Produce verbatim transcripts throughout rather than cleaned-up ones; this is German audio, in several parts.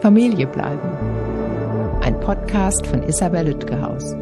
Familie bleiben. Ein Podcast von Isabel Lütgehaus.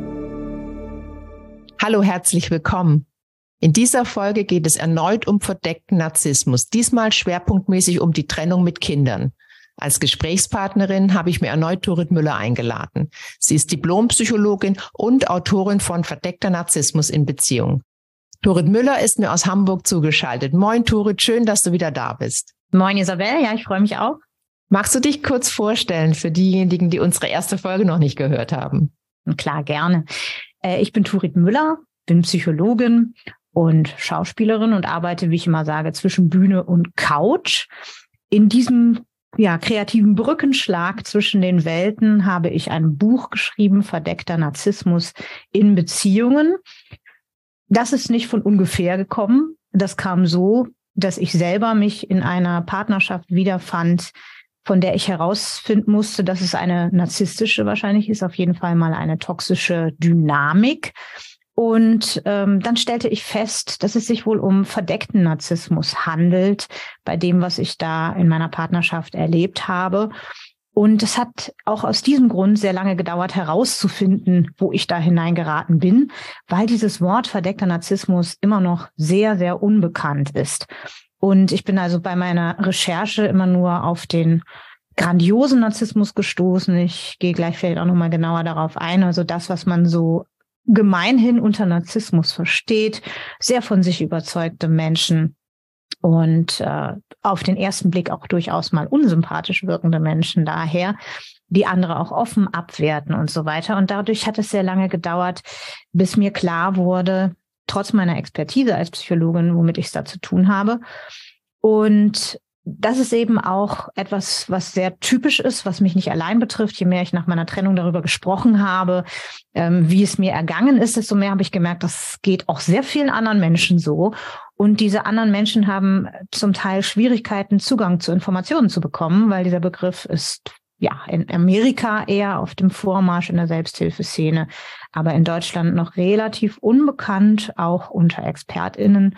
Hallo, herzlich willkommen. In dieser Folge geht es erneut um verdeckten Narzissmus, diesmal schwerpunktmäßig um die Trennung mit Kindern. Als Gesprächspartnerin habe ich mir erneut Turit Müller eingeladen. Sie ist Diplompsychologin und Autorin von Verdeckter Narzissmus in Beziehung. Turit Müller ist mir aus Hamburg zugeschaltet. Moin Turit, schön, dass du wieder da bist. Moin Isabel, ja, ich freue mich auch. Magst du dich kurz vorstellen für diejenigen, die unsere erste Folge noch nicht gehört haben? Klar, gerne. Ich bin Turit Müller, bin Psychologin und Schauspielerin und arbeite, wie ich immer sage, zwischen Bühne und Couch. In diesem ja, kreativen Brückenschlag zwischen den Welten habe ich ein Buch geschrieben, Verdeckter Narzissmus in Beziehungen. Das ist nicht von ungefähr gekommen. Das kam so, dass ich selber mich in einer Partnerschaft wiederfand, von der ich herausfinden musste, dass es eine narzisstische wahrscheinlich ist, auf jeden Fall mal eine toxische Dynamik. Und ähm, dann stellte ich fest, dass es sich wohl um verdeckten Narzissmus handelt, bei dem, was ich da in meiner Partnerschaft erlebt habe. Und es hat auch aus diesem Grund sehr lange gedauert, herauszufinden, wo ich da hineingeraten bin, weil dieses Wort verdeckter Narzissmus immer noch sehr, sehr unbekannt ist. Und ich bin also bei meiner Recherche immer nur auf den grandiosen Narzissmus gestoßen. Ich gehe gleich vielleicht auch nochmal genauer darauf ein. Also das, was man so gemeinhin unter Narzissmus versteht, sehr von sich überzeugte Menschen und äh, auf den ersten Blick auch durchaus mal unsympathisch wirkende Menschen daher, die andere auch offen abwerten und so weiter. Und dadurch hat es sehr lange gedauert, bis mir klar wurde, trotz meiner Expertise als Psychologin, womit ich es da zu tun habe. Und das ist eben auch etwas, was sehr typisch ist, was mich nicht allein betrifft. Je mehr ich nach meiner Trennung darüber gesprochen habe, ähm, wie es mir ergangen ist, desto mehr habe ich gemerkt, das geht auch sehr vielen anderen Menschen so. Und diese anderen Menschen haben zum Teil Schwierigkeiten, Zugang zu Informationen zu bekommen, weil dieser Begriff ist ja in Amerika eher auf dem Vormarsch in der Selbsthilfeszene, aber in Deutschland noch relativ unbekannt, auch unter ExpertInnen.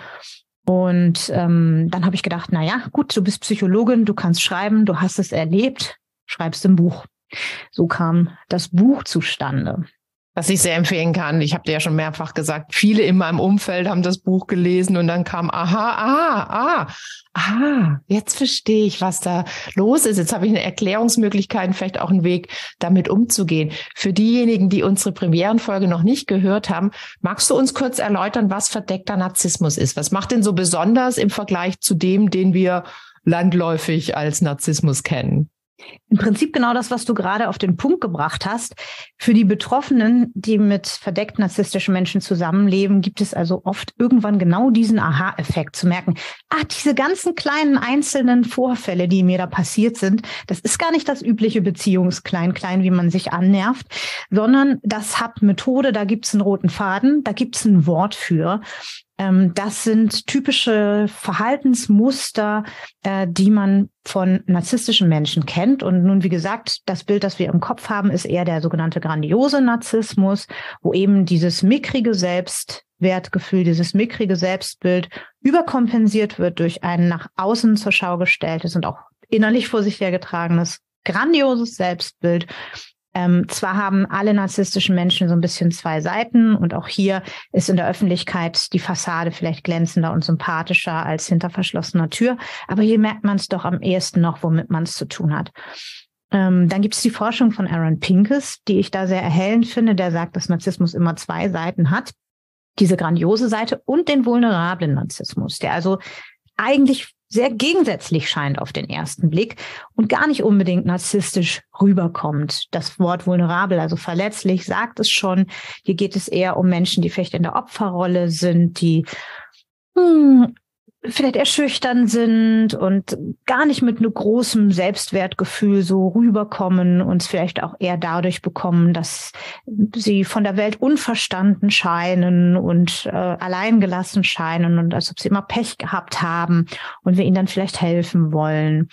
Und ähm, dann habe ich gedacht, na ja, gut, du bist Psychologin, du kannst schreiben, du hast es erlebt, schreibst ein Buch. So kam das Buch zustande. Was ich sehr empfehlen kann. Ich habe dir ja schon mehrfach gesagt, viele in meinem Umfeld haben das Buch gelesen und dann kam, aha, ah, ah, ah, jetzt verstehe ich, was da los ist. Jetzt habe ich eine Erklärungsmöglichkeit, vielleicht auch einen Weg, damit umzugehen. Für diejenigen, die unsere Premierenfolge noch nicht gehört haben, magst du uns kurz erläutern, was verdeckter Narzissmus ist? Was macht den so besonders im Vergleich zu dem, den wir landläufig als Narzissmus kennen? Im Prinzip genau das, was du gerade auf den Punkt gebracht hast. Für die Betroffenen, die mit verdeckt narzisstischen Menschen zusammenleben, gibt es also oft irgendwann genau diesen Aha-Effekt zu merken, ah, diese ganzen kleinen einzelnen Vorfälle, die mir da passiert sind, das ist gar nicht das übliche Beziehungsklein-Klein, wie man sich annervt, sondern das hat Methode, da gibt es einen roten Faden, da gibt es ein Wort für. Das sind typische Verhaltensmuster, die man von narzisstischen Menschen kennt. Und nun, wie gesagt, das Bild, das wir im Kopf haben, ist eher der sogenannte grandiose Narzissmus, wo eben dieses mickrige Selbstwertgefühl, dieses mickrige Selbstbild überkompensiert wird durch ein nach außen zur Schau gestelltes und auch innerlich vor sich hergetragenes grandioses Selbstbild. Ähm, zwar haben alle narzisstischen Menschen so ein bisschen zwei Seiten und auch hier ist in der Öffentlichkeit die Fassade vielleicht glänzender und sympathischer als hinter verschlossener Tür, aber hier merkt man es doch am ehesten noch, womit man es zu tun hat. Ähm, dann gibt es die Forschung von Aaron Pincus, die ich da sehr erhellend finde, der sagt, dass Narzissmus immer zwei Seiten hat, diese grandiose Seite und den vulnerablen Narzissmus, der also eigentlich sehr gegensätzlich scheint auf den ersten Blick und gar nicht unbedingt narzisstisch rüberkommt. Das Wort vulnerabel, also verletzlich, sagt es schon. Hier geht es eher um Menschen, die vielleicht in der Opferrolle sind, die hm, vielleicht eher schüchtern sind und gar nicht mit einem großen Selbstwertgefühl so rüberkommen und es vielleicht auch eher dadurch bekommen, dass sie von der Welt unverstanden scheinen und äh, alleingelassen scheinen und als ob sie immer Pech gehabt haben und wir ihnen dann vielleicht helfen wollen.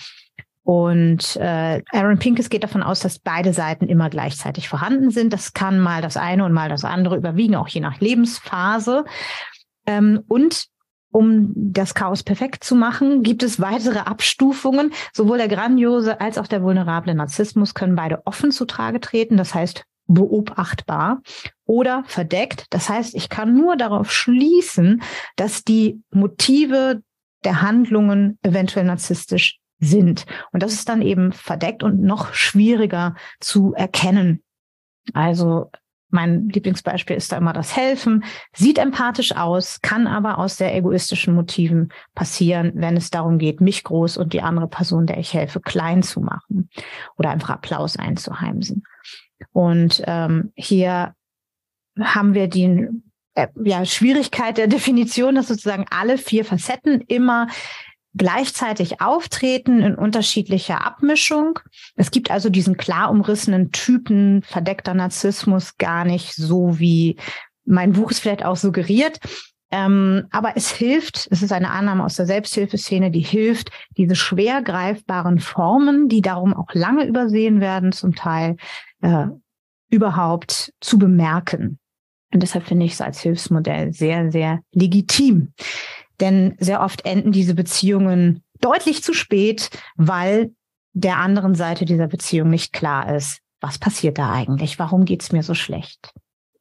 Und äh, Aaron Pincus geht davon aus, dass beide Seiten immer gleichzeitig vorhanden sind. Das kann mal das eine und mal das andere überwiegen, auch je nach Lebensphase. Ähm, und um das Chaos perfekt zu machen, gibt es weitere Abstufungen. Sowohl der grandiose als auch der vulnerable Narzissmus können beide offen zutage treten, das heißt beobachtbar, oder verdeckt. Das heißt, ich kann nur darauf schließen, dass die Motive der Handlungen eventuell narzisstisch sind. Und das ist dann eben verdeckt und noch schwieriger zu erkennen. Also mein Lieblingsbeispiel ist da immer das Helfen. Sieht empathisch aus, kann aber aus sehr egoistischen Motiven passieren, wenn es darum geht, mich groß und die andere Person, der ich helfe, klein zu machen oder einfach Applaus einzuheimsen. Und ähm, hier haben wir die äh, ja, Schwierigkeit der Definition, dass sozusagen alle vier Facetten immer gleichzeitig auftreten in unterschiedlicher Abmischung. Es gibt also diesen klar umrissenen Typen verdeckter Narzissmus gar nicht, so wie mein Buch es vielleicht auch suggeriert. Ähm, aber es hilft, es ist eine Annahme aus der Selbsthilfeszene, die hilft, diese schwer greifbaren Formen, die darum auch lange übersehen werden, zum Teil äh, überhaupt zu bemerken. Und deshalb finde ich es als Hilfsmodell sehr, sehr legitim. Denn sehr oft enden diese Beziehungen deutlich zu spät, weil der anderen Seite dieser Beziehung nicht klar ist, was passiert da eigentlich? Warum geht's mir so schlecht?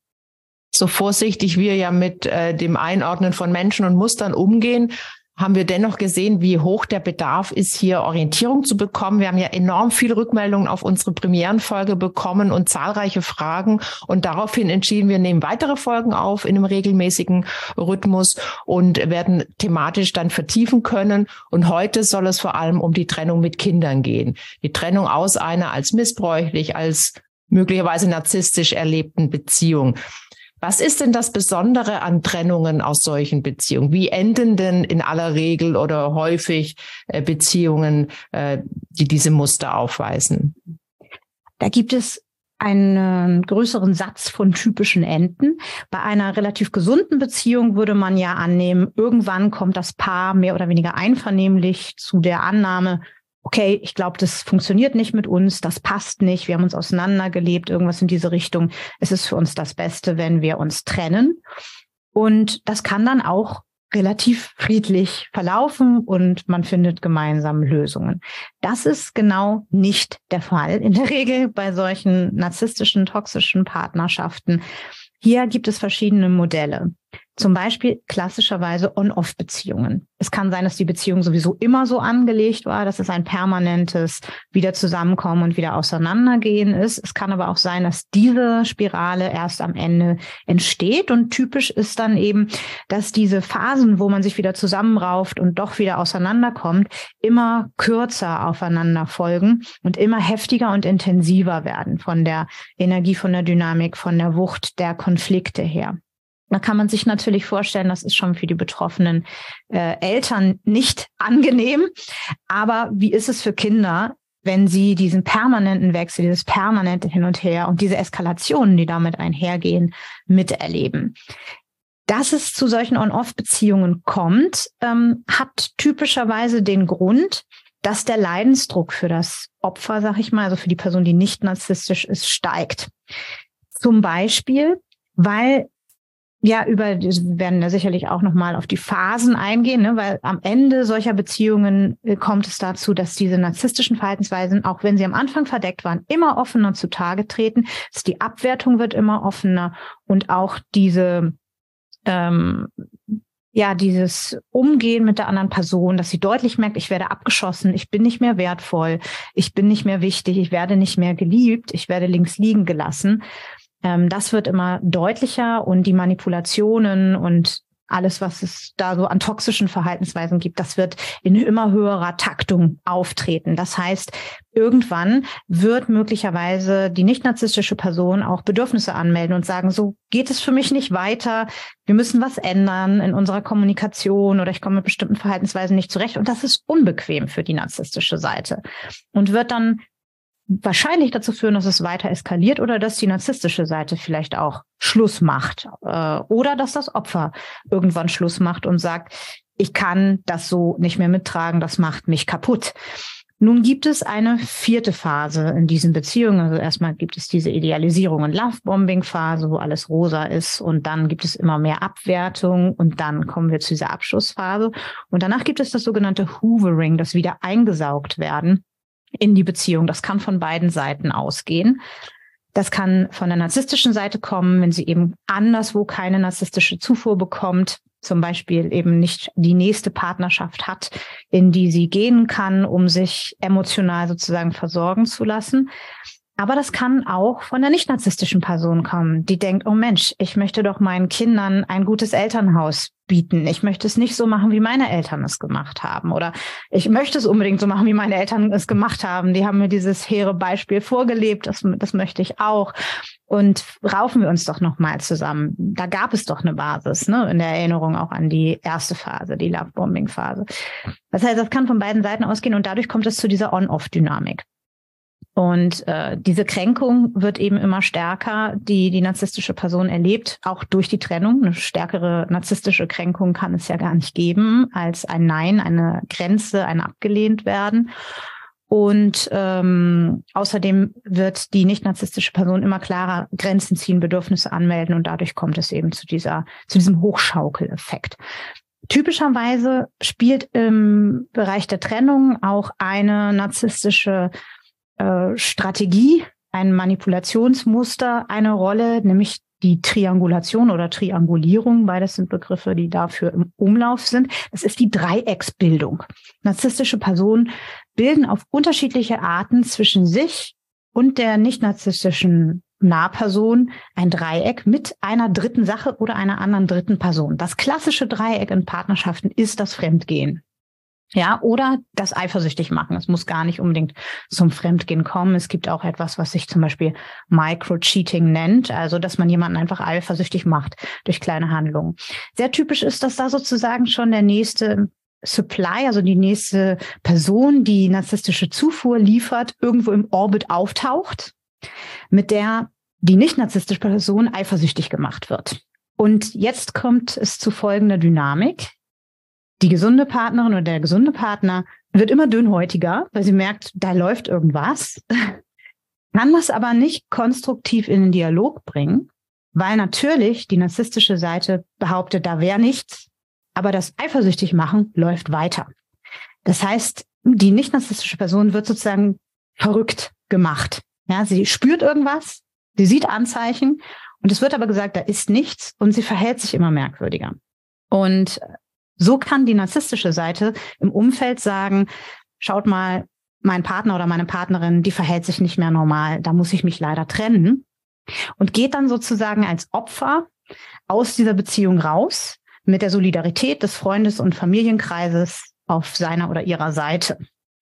So vorsichtig wir ja mit äh, dem Einordnen von Menschen und Mustern umgehen, haben wir dennoch gesehen, wie hoch der Bedarf ist, hier Orientierung zu bekommen. Wir haben ja enorm viele Rückmeldungen auf unsere Premierenfolge bekommen und zahlreiche Fragen. Und daraufhin entschieden wir, nehmen weitere Folgen auf in einem regelmäßigen Rhythmus und werden thematisch dann vertiefen können. Und heute soll es vor allem um die Trennung mit Kindern gehen. Die Trennung aus einer als missbräuchlich, als möglicherweise narzisstisch erlebten Beziehung. Was ist denn das Besondere an Trennungen aus solchen Beziehungen? Wie enden denn in aller Regel oder häufig äh, Beziehungen, äh, die diese Muster aufweisen? Da gibt es einen größeren Satz von typischen Enden. Bei einer relativ gesunden Beziehung würde man ja annehmen, irgendwann kommt das Paar mehr oder weniger einvernehmlich zu der Annahme, okay, ich glaube, das funktioniert nicht mit uns, das passt nicht, wir haben uns auseinandergelebt, irgendwas in diese Richtung. Es ist für uns das Beste, wenn wir uns trennen. Und das kann dann auch relativ friedlich verlaufen und man findet gemeinsam Lösungen. Das ist genau nicht der Fall in der Regel bei solchen narzisstischen, toxischen Partnerschaften. Hier gibt es verschiedene Modelle. Zum Beispiel klassischerweise On-Off-Beziehungen. Es kann sein, dass die Beziehung sowieso immer so angelegt war, dass es ein permanentes wieder zusammenkommen und wieder auseinandergehen ist. Es kann aber auch sein, dass diese Spirale erst am Ende entsteht. Und typisch ist dann eben, dass diese Phasen, wo man sich wieder zusammenrauft und doch wieder auseinanderkommt, immer kürzer aufeinander folgen und immer heftiger und intensiver werden von der Energie, von der Dynamik, von der Wucht der Konflikte her. Da kann man sich natürlich vorstellen, das ist schon für die betroffenen äh, Eltern nicht angenehm. Aber wie ist es für Kinder, wenn sie diesen permanenten Wechsel, dieses permanente Hin und Her und diese Eskalationen, die damit einhergehen, miterleben? Dass es zu solchen On-Off-Beziehungen kommt, ähm, hat typischerweise den Grund, dass der Leidensdruck für das Opfer, sag ich mal, also für die Person, die nicht narzisstisch ist, steigt. Zum Beispiel, weil ja, über, wir werden da sicherlich auch nochmal auf die Phasen eingehen, ne, weil am Ende solcher Beziehungen äh, kommt es dazu, dass diese narzisstischen Verhaltensweisen, auch wenn sie am Anfang verdeckt waren, immer offener zutage treten. Dass die Abwertung wird immer offener und auch diese, ähm, ja, dieses Umgehen mit der anderen Person, dass sie deutlich merkt, ich werde abgeschossen, ich bin nicht mehr wertvoll, ich bin nicht mehr wichtig, ich werde nicht mehr geliebt, ich werde links liegen gelassen. Das wird immer deutlicher und die Manipulationen und alles, was es da so an toxischen Verhaltensweisen gibt, das wird in immer höherer Taktung auftreten. Das heißt, irgendwann wird möglicherweise die nicht narzisstische Person auch Bedürfnisse anmelden und sagen, so geht es für mich nicht weiter, wir müssen was ändern in unserer Kommunikation oder ich komme mit bestimmten Verhaltensweisen nicht zurecht. Und das ist unbequem für die narzisstische Seite und wird dann wahrscheinlich dazu führen, dass es weiter eskaliert oder dass die narzisstische Seite vielleicht auch Schluss macht äh, oder dass das Opfer irgendwann Schluss macht und sagt, ich kann das so nicht mehr mittragen, das macht mich kaputt. Nun gibt es eine vierte Phase in diesen Beziehungen. Also erstmal gibt es diese Idealisierung- und Lovebombing-Phase, wo alles rosa ist. Und dann gibt es immer mehr Abwertung. Und dann kommen wir zu dieser Abschlussphase. Und danach gibt es das sogenannte Hoovering, das wieder eingesaugt werden in die Beziehung. Das kann von beiden Seiten ausgehen. Das kann von der narzisstischen Seite kommen, wenn sie eben anderswo keine narzisstische Zufuhr bekommt, zum Beispiel eben nicht die nächste Partnerschaft hat, in die sie gehen kann, um sich emotional sozusagen versorgen zu lassen. Aber das kann auch von der nicht narzisstischen Person kommen, die denkt, oh Mensch, ich möchte doch meinen Kindern ein gutes Elternhaus bieten. Ich möchte es nicht so machen, wie meine Eltern es gemacht haben. Oder ich möchte es unbedingt so machen, wie meine Eltern es gemacht haben. Die haben mir dieses hehre Beispiel vorgelebt. Das, das möchte ich auch. Und raufen wir uns doch nochmal zusammen. Da gab es doch eine Basis, ne, in der Erinnerung auch an die erste Phase, die Lovebombing-Phase. Das heißt, das kann von beiden Seiten ausgehen und dadurch kommt es zu dieser On-Off-Dynamik. Und äh, diese Kränkung wird eben immer stärker, die die narzisstische Person erlebt, auch durch die Trennung. Eine stärkere narzisstische Kränkung kann es ja gar nicht geben als ein Nein, eine Grenze, ein abgelehnt werden. Und ähm, außerdem wird die nicht-narzisstische Person immer klarer Grenzen ziehen, Bedürfnisse anmelden und dadurch kommt es eben zu dieser, zu diesem Hochschaukeleffekt. Typischerweise spielt im Bereich der Trennung auch eine narzisstische äh, Strategie, ein Manipulationsmuster eine Rolle, nämlich die Triangulation oder Triangulierung. Beides sind Begriffe, die dafür im Umlauf sind. Das ist die Dreiecksbildung. Narzisstische Personen bilden auf unterschiedliche Arten zwischen sich und der nicht-narzisstischen Nahperson ein Dreieck mit einer dritten Sache oder einer anderen dritten Person. Das klassische Dreieck in Partnerschaften ist das Fremdgehen. Ja, oder das eifersüchtig machen. Es muss gar nicht unbedingt zum Fremdgehen kommen. Es gibt auch etwas, was sich zum Beispiel Micro-Cheating nennt, also dass man jemanden einfach eifersüchtig macht durch kleine Handlungen. Sehr typisch ist, dass da sozusagen schon der nächste Supply, also die nächste Person, die narzisstische Zufuhr liefert, irgendwo im Orbit auftaucht, mit der die nicht-narzisstische Person eifersüchtig gemacht wird. Und jetzt kommt es zu folgender Dynamik. Die gesunde Partnerin oder der gesunde Partner wird immer dünnhäutiger, weil sie merkt, da läuft irgendwas, kann das aber nicht konstruktiv in den Dialog bringen, weil natürlich die narzisstische Seite behauptet, da wäre nichts, aber das eifersüchtig machen läuft weiter. Das heißt, die nicht-narzisstische Person wird sozusagen verrückt gemacht. Ja, sie spürt irgendwas, sie sieht Anzeichen und es wird aber gesagt, da ist nichts und sie verhält sich immer merkwürdiger. Und so kann die narzisstische Seite im Umfeld sagen, schaut mal, mein Partner oder meine Partnerin, die verhält sich nicht mehr normal, da muss ich mich leider trennen. Und geht dann sozusagen als Opfer aus dieser Beziehung raus mit der Solidarität des Freundes- und Familienkreises auf seiner oder ihrer Seite.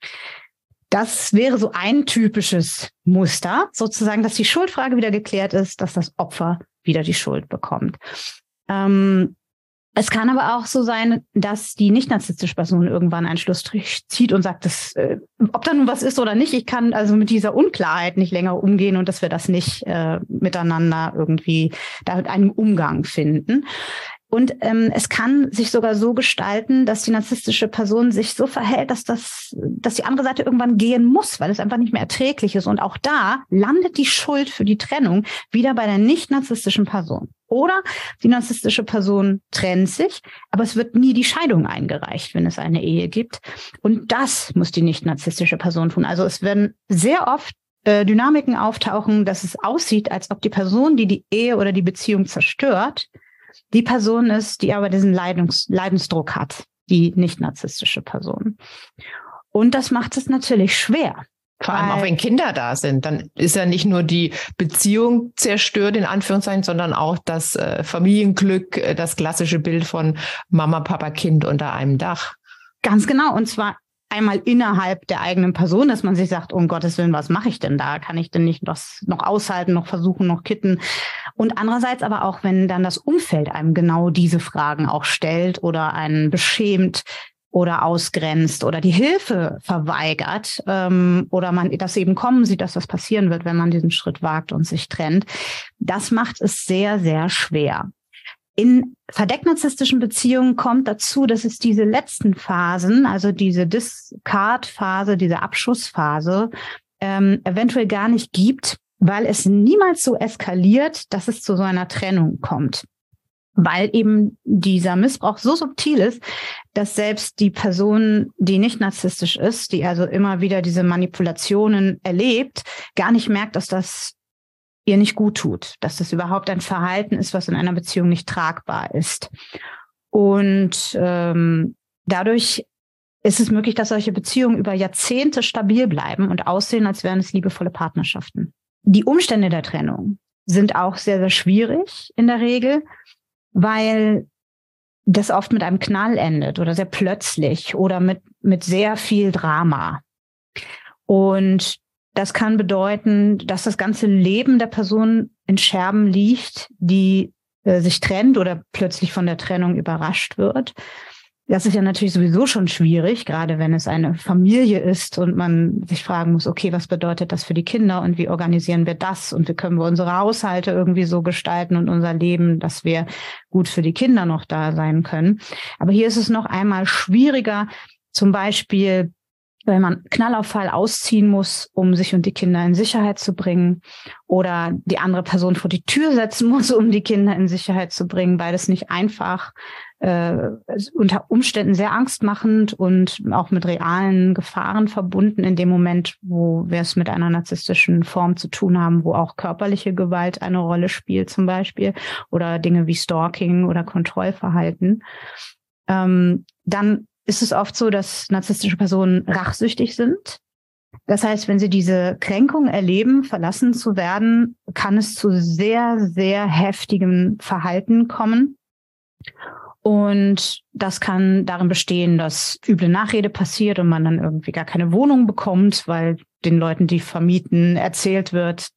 Das wäre so ein typisches Muster, sozusagen, dass die Schuldfrage wieder geklärt ist, dass das Opfer wieder die Schuld bekommt. Ähm, Es kann aber auch so sein, dass die nicht-narzisstische Person irgendwann einen Schlussstrich zieht und sagt, dass, äh, ob da nun was ist oder nicht, ich kann also mit dieser Unklarheit nicht länger umgehen und dass wir das nicht äh, miteinander irgendwie da einen Umgang finden. Und ähm, es kann sich sogar so gestalten, dass die narzisstische Person sich so verhält, dass das, dass die andere Seite irgendwann gehen muss, weil es einfach nicht mehr erträglich ist. Und auch da landet die Schuld für die Trennung wieder bei der nicht-narzisstischen Person. Oder die narzisstische Person trennt sich, aber es wird nie die Scheidung eingereicht, wenn es eine Ehe gibt. Und das muss die nicht-narzisstische Person tun. Also es werden sehr oft äh, Dynamiken auftauchen, dass es aussieht, als ob die Person, die die Ehe oder die Beziehung zerstört, die Person ist, die aber diesen Leidungs- Leidensdruck hat, die nicht-narzisstische Person. Und das macht es natürlich schwer. Vor allem auch wenn Kinder da sind, dann ist ja nicht nur die Beziehung zerstört, in Anführungszeichen, sondern auch das äh, Familienglück, äh, das klassische Bild von Mama, Papa, Kind unter einem Dach. Ganz genau. Und zwar einmal innerhalb der eigenen Person, dass man sich sagt, um Gottes Willen, was mache ich denn da? Kann ich denn nicht das noch aushalten, noch versuchen, noch kitten? Und andererseits aber auch, wenn dann das Umfeld einem genau diese Fragen auch stellt oder einen beschämt oder ausgrenzt oder die Hilfe verweigert ähm, oder man das eben kommen sieht, dass das passieren wird, wenn man diesen Schritt wagt und sich trennt. Das macht es sehr, sehr schwer. In verdeckt-narzisstischen Beziehungen kommt dazu, dass es diese letzten Phasen, also diese Discard-Phase, diese Abschussphase, ähm, eventuell gar nicht gibt, weil es niemals so eskaliert, dass es zu so einer Trennung kommt. Weil eben dieser Missbrauch so subtil ist, dass selbst die Person, die nicht narzisstisch ist, die also immer wieder diese Manipulationen erlebt, gar nicht merkt, dass das ihr nicht gut tut, dass das überhaupt ein Verhalten ist, was in einer Beziehung nicht tragbar ist. Und ähm, dadurch ist es möglich, dass solche Beziehungen über Jahrzehnte stabil bleiben und aussehen, als wären es liebevolle Partnerschaften. Die Umstände der Trennung sind auch sehr, sehr schwierig in der Regel, weil das oft mit einem Knall endet oder sehr plötzlich oder mit, mit sehr viel Drama. Und das kann bedeuten, dass das ganze Leben der Person in Scherben liegt, die äh, sich trennt oder plötzlich von der Trennung überrascht wird. Das ist ja natürlich sowieso schon schwierig, gerade wenn es eine Familie ist und man sich fragen muss, okay, was bedeutet das für die Kinder und wie organisieren wir das und wie können wir unsere Haushalte irgendwie so gestalten und unser Leben, dass wir gut für die Kinder noch da sein können. Aber hier ist es noch einmal schwieriger, zum Beispiel wenn man Knallauffall ausziehen muss, um sich und die Kinder in Sicherheit zu bringen, oder die andere Person vor die Tür setzen muss, um die Kinder in Sicherheit zu bringen, beides nicht einfach, äh, unter Umständen sehr angstmachend und auch mit realen Gefahren verbunden in dem Moment, wo wir es mit einer narzisstischen Form zu tun haben, wo auch körperliche Gewalt eine Rolle spielt zum Beispiel oder Dinge wie Stalking oder Kontrollverhalten. Ähm, dann ist es oft so, dass narzisstische Personen rachsüchtig sind. Das heißt, wenn sie diese Kränkung erleben, verlassen zu werden, kann es zu sehr, sehr heftigem Verhalten kommen. Und das kann darin bestehen, dass üble Nachrede passiert und man dann irgendwie gar keine Wohnung bekommt, weil den Leuten, die vermieten, erzählt wird,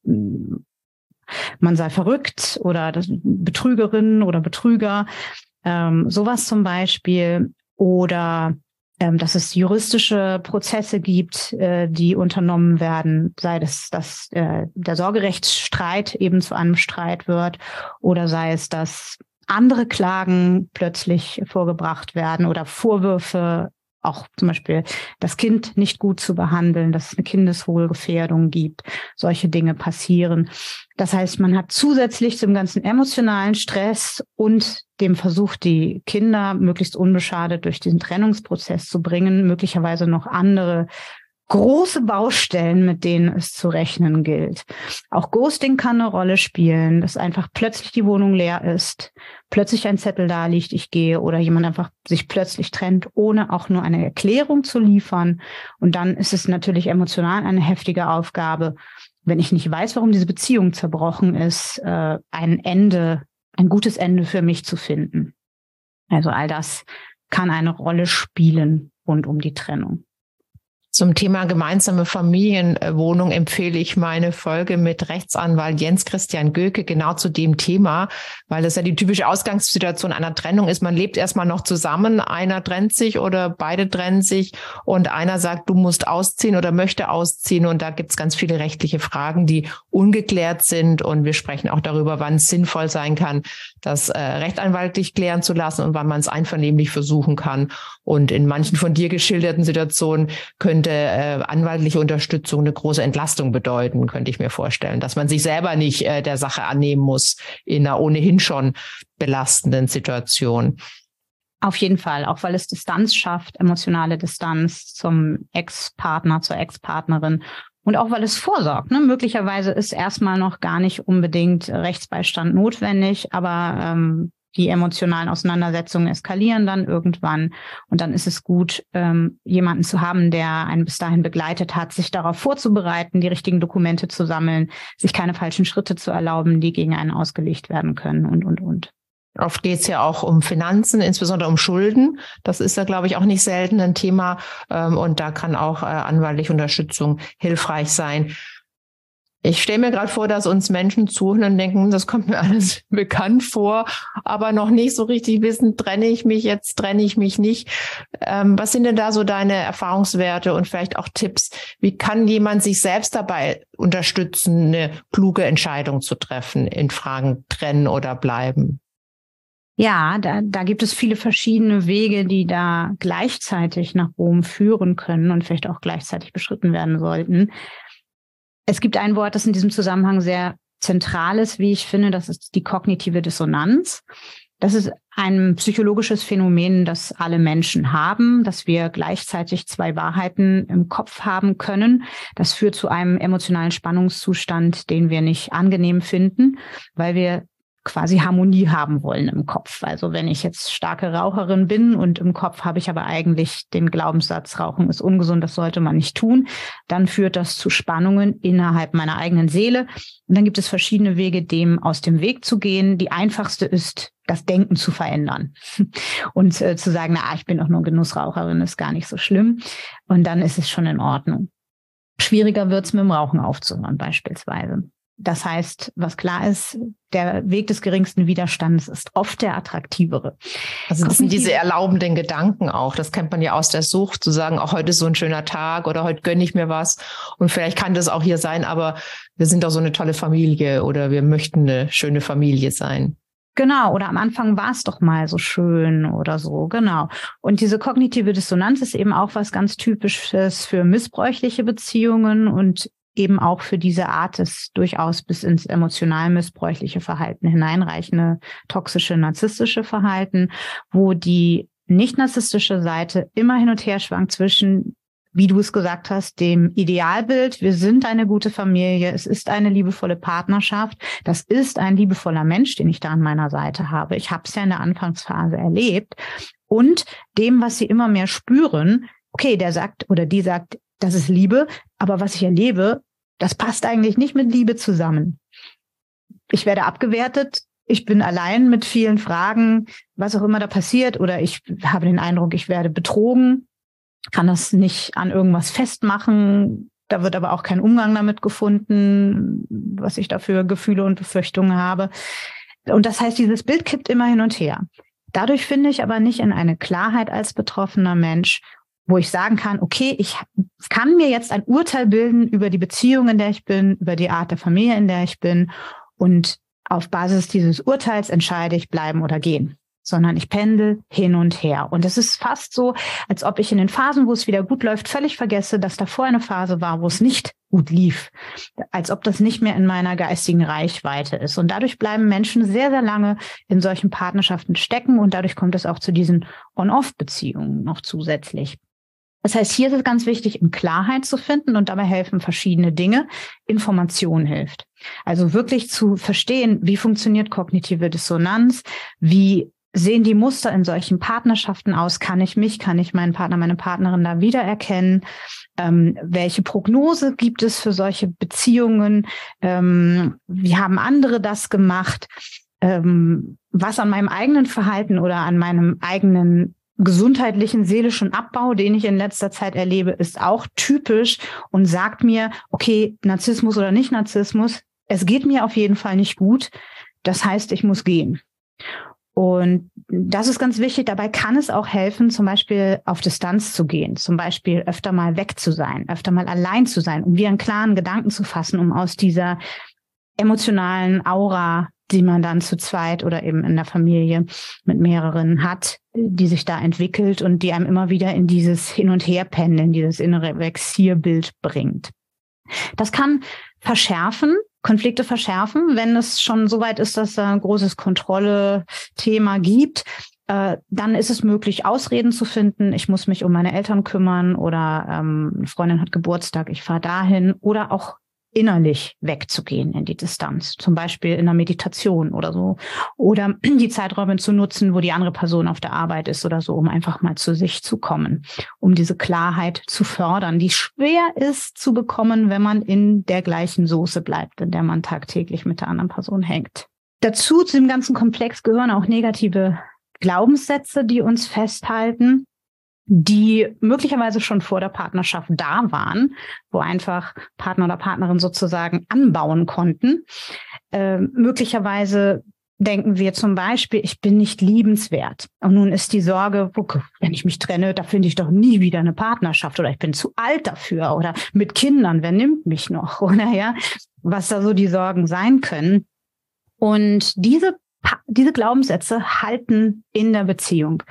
man sei verrückt oder Betrügerin oder Betrüger. Ähm, sowas zum Beispiel. Oder ähm, dass es juristische Prozesse gibt, äh, die unternommen werden, sei es, dass äh, der Sorgerechtsstreit eben zu einem Streit wird oder sei es, dass andere Klagen plötzlich vorgebracht werden oder Vorwürfe, auch zum Beispiel das Kind nicht gut zu behandeln, dass es eine Kindeswohlgefährdung gibt. Solche Dinge passieren. Das heißt, man hat zusätzlich zum ganzen emotionalen Stress und dem Versuch, die Kinder möglichst unbeschadet durch diesen Trennungsprozess zu bringen, möglicherweise noch andere große Baustellen, mit denen es zu rechnen gilt. Auch Ghosting kann eine Rolle spielen, dass einfach plötzlich die Wohnung leer ist, plötzlich ein Zettel da liegt, ich gehe, oder jemand einfach sich plötzlich trennt, ohne auch nur eine Erklärung zu liefern. Und dann ist es natürlich emotional eine heftige Aufgabe, wenn ich nicht weiß, warum diese Beziehung zerbrochen ist, äh, ein Ende, ein gutes Ende für mich zu finden. Also all das kann eine Rolle spielen rund um die Trennung. Zum Thema gemeinsame Familienwohnung empfehle ich meine Folge mit Rechtsanwalt Jens Christian Göke genau zu dem Thema, weil das ja die typische Ausgangssituation einer Trennung ist. Man lebt erstmal noch zusammen, einer trennt sich oder beide trennen sich und einer sagt, du musst ausziehen oder möchte ausziehen, und da gibt es ganz viele rechtliche Fragen, die ungeklärt sind, und wir sprechen auch darüber, wann es sinnvoll sein kann, das äh, rechtsanwaltlich klären zu lassen und wann man es einvernehmlich versuchen kann. Und in manchen von dir geschilderten Situationen könnte äh, anwaltliche Unterstützung eine große Entlastung bedeuten, könnte ich mir vorstellen, dass man sich selber nicht äh, der Sache annehmen muss in einer ohnehin schon belastenden Situation. Auf jeden Fall, auch weil es Distanz schafft, emotionale Distanz zum Ex-Partner, zur Ex-Partnerin. Und auch weil es vorsorgt. Ne? Möglicherweise ist erstmal noch gar nicht unbedingt Rechtsbeistand notwendig, aber ähm, die emotionalen Auseinandersetzungen eskalieren dann irgendwann. Und dann ist es gut, ähm, jemanden zu haben, der einen bis dahin begleitet hat, sich darauf vorzubereiten, die richtigen Dokumente zu sammeln, sich keine falschen Schritte zu erlauben, die gegen einen ausgelegt werden können und, und, und. Oft geht es ja auch um Finanzen, insbesondere um Schulden. Das ist ja, glaube ich, auch nicht selten ein Thema. Und da kann auch anwaltliche Unterstützung hilfreich sein. Ich stelle mir gerade vor, dass uns Menschen zuhören und denken, das kommt mir alles bekannt vor, aber noch nicht so richtig wissen, trenne ich mich jetzt, trenne ich mich nicht. Was sind denn da so deine Erfahrungswerte und vielleicht auch Tipps? Wie kann jemand sich selbst dabei unterstützen, eine kluge Entscheidung zu treffen in Fragen trennen oder bleiben? Ja, da, da gibt es viele verschiedene Wege, die da gleichzeitig nach Rom führen können und vielleicht auch gleichzeitig beschritten werden sollten. Es gibt ein Wort, das in diesem Zusammenhang sehr zentral ist, wie ich finde, das ist die kognitive Dissonanz. Das ist ein psychologisches Phänomen, das alle Menschen haben, dass wir gleichzeitig zwei Wahrheiten im Kopf haben können. Das führt zu einem emotionalen Spannungszustand, den wir nicht angenehm finden, weil wir quasi Harmonie haben wollen im Kopf. Also wenn ich jetzt starke Raucherin bin und im Kopf habe ich aber eigentlich den Glaubenssatz, Rauchen ist ungesund, das sollte man nicht tun, dann führt das zu Spannungen innerhalb meiner eigenen Seele. Und dann gibt es verschiedene Wege, dem aus dem Weg zu gehen. Die einfachste ist, das Denken zu verändern und äh, zu sagen, na, ich bin doch nur Genussraucherin, ist gar nicht so schlimm. Und dann ist es schon in Ordnung. Schwieriger wird es mit dem Rauchen aufzuhören beispielsweise. Das heißt, was klar ist, der Weg des geringsten Widerstands ist oft der attraktivere. Also das sind diese erlaubenden Gedanken auch. Das kennt man ja aus der Sucht, zu sagen, auch heute ist so ein schöner Tag oder heute gönne ich mir was. Und vielleicht kann das auch hier sein, aber wir sind doch so eine tolle Familie oder wir möchten eine schöne Familie sein. Genau, oder am Anfang war es doch mal so schön oder so, genau. Und diese kognitive Dissonanz ist eben auch was ganz Typisches für missbräuchliche Beziehungen und eben auch für diese Art des durchaus bis ins emotional missbräuchliche Verhalten hineinreichende toxische, narzisstische Verhalten, wo die nicht-narzisstische Seite immer hin und her schwankt zwischen, wie du es gesagt hast, dem Idealbild, wir sind eine gute Familie, es ist eine liebevolle Partnerschaft, das ist ein liebevoller Mensch, den ich da an meiner Seite habe. Ich habe es ja in der Anfangsphase erlebt. Und dem, was sie immer mehr spüren, okay, der sagt oder die sagt, das ist Liebe, aber was ich erlebe, das passt eigentlich nicht mit Liebe zusammen. Ich werde abgewertet, ich bin allein mit vielen Fragen, was auch immer da passiert, oder ich habe den Eindruck, ich werde betrogen, kann das nicht an irgendwas festmachen, da wird aber auch kein Umgang damit gefunden, was ich da für Gefühle und Befürchtungen habe. Und das heißt, dieses Bild kippt immer hin und her. Dadurch finde ich aber nicht in eine Klarheit als betroffener Mensch, wo ich sagen kann, okay, ich kann mir jetzt ein Urteil bilden über die Beziehung, in der ich bin, über die Art der Familie, in der ich bin. Und auf Basis dieses Urteils entscheide ich, bleiben oder gehen. Sondern ich pendel hin und her. Und es ist fast so, als ob ich in den Phasen, wo es wieder gut läuft, völlig vergesse, dass davor eine Phase war, wo es nicht gut lief. Als ob das nicht mehr in meiner geistigen Reichweite ist. Und dadurch bleiben Menschen sehr, sehr lange in solchen Partnerschaften stecken. Und dadurch kommt es auch zu diesen On-Off-Beziehungen noch zusätzlich. Das heißt, hier ist es ganz wichtig, um Klarheit zu finden, und dabei helfen verschiedene Dinge. Information hilft. Also wirklich zu verstehen, wie funktioniert kognitive Dissonanz, wie sehen die Muster in solchen Partnerschaften aus, kann ich mich, kann ich meinen Partner, meine Partnerin da wiedererkennen, ähm, welche Prognose gibt es für solche Beziehungen, ähm, wie haben andere das gemacht, ähm, was an meinem eigenen Verhalten oder an meinem eigenen gesundheitlichen, seelischen Abbau, den ich in letzter Zeit erlebe, ist auch typisch und sagt mir, okay, Narzissmus oder nicht Narzissmus, es geht mir auf jeden Fall nicht gut. Das heißt, ich muss gehen. Und das ist ganz wichtig. Dabei kann es auch helfen, zum Beispiel auf Distanz zu gehen, zum Beispiel öfter mal weg zu sein, öfter mal allein zu sein, um wieder einen klaren Gedanken zu fassen, um aus dieser emotionalen Aura, die man dann zu zweit oder eben in der Familie mit mehreren hat, die sich da entwickelt und die einem immer wieder in dieses Hin- und Herpendeln, dieses innere Vexierbild bringt. Das kann verschärfen, Konflikte verschärfen, wenn es schon so weit ist, dass es ein großes Kontrolle-Thema gibt. Äh, dann ist es möglich, Ausreden zu finden. Ich muss mich um meine Eltern kümmern oder ähm, eine Freundin hat Geburtstag, ich fahre dahin, oder auch innerlich wegzugehen in die Distanz, zum Beispiel in der Meditation oder so, oder die Zeiträume zu nutzen, wo die andere Person auf der Arbeit ist oder so, um einfach mal zu sich zu kommen, um diese Klarheit zu fördern, die schwer ist zu bekommen, wenn man in der gleichen Soße bleibt, in der man tagtäglich mit der anderen Person hängt. Dazu, zu dem ganzen Komplex, gehören auch negative Glaubenssätze, die uns festhalten, die möglicherweise schon vor der Partnerschaft da waren, wo einfach Partner oder Partnerin sozusagen anbauen konnten. Äh, möglicherweise denken wir zum Beispiel, ich bin nicht liebenswert. Und nun ist die Sorge, wenn ich mich trenne, da finde ich doch nie wieder eine Partnerschaft, oder ich bin zu alt dafür, oder mit Kindern, wer nimmt mich noch? Oder ja, was da so die Sorgen sein können. Und diese diese Glaubenssätze halten in der Beziehung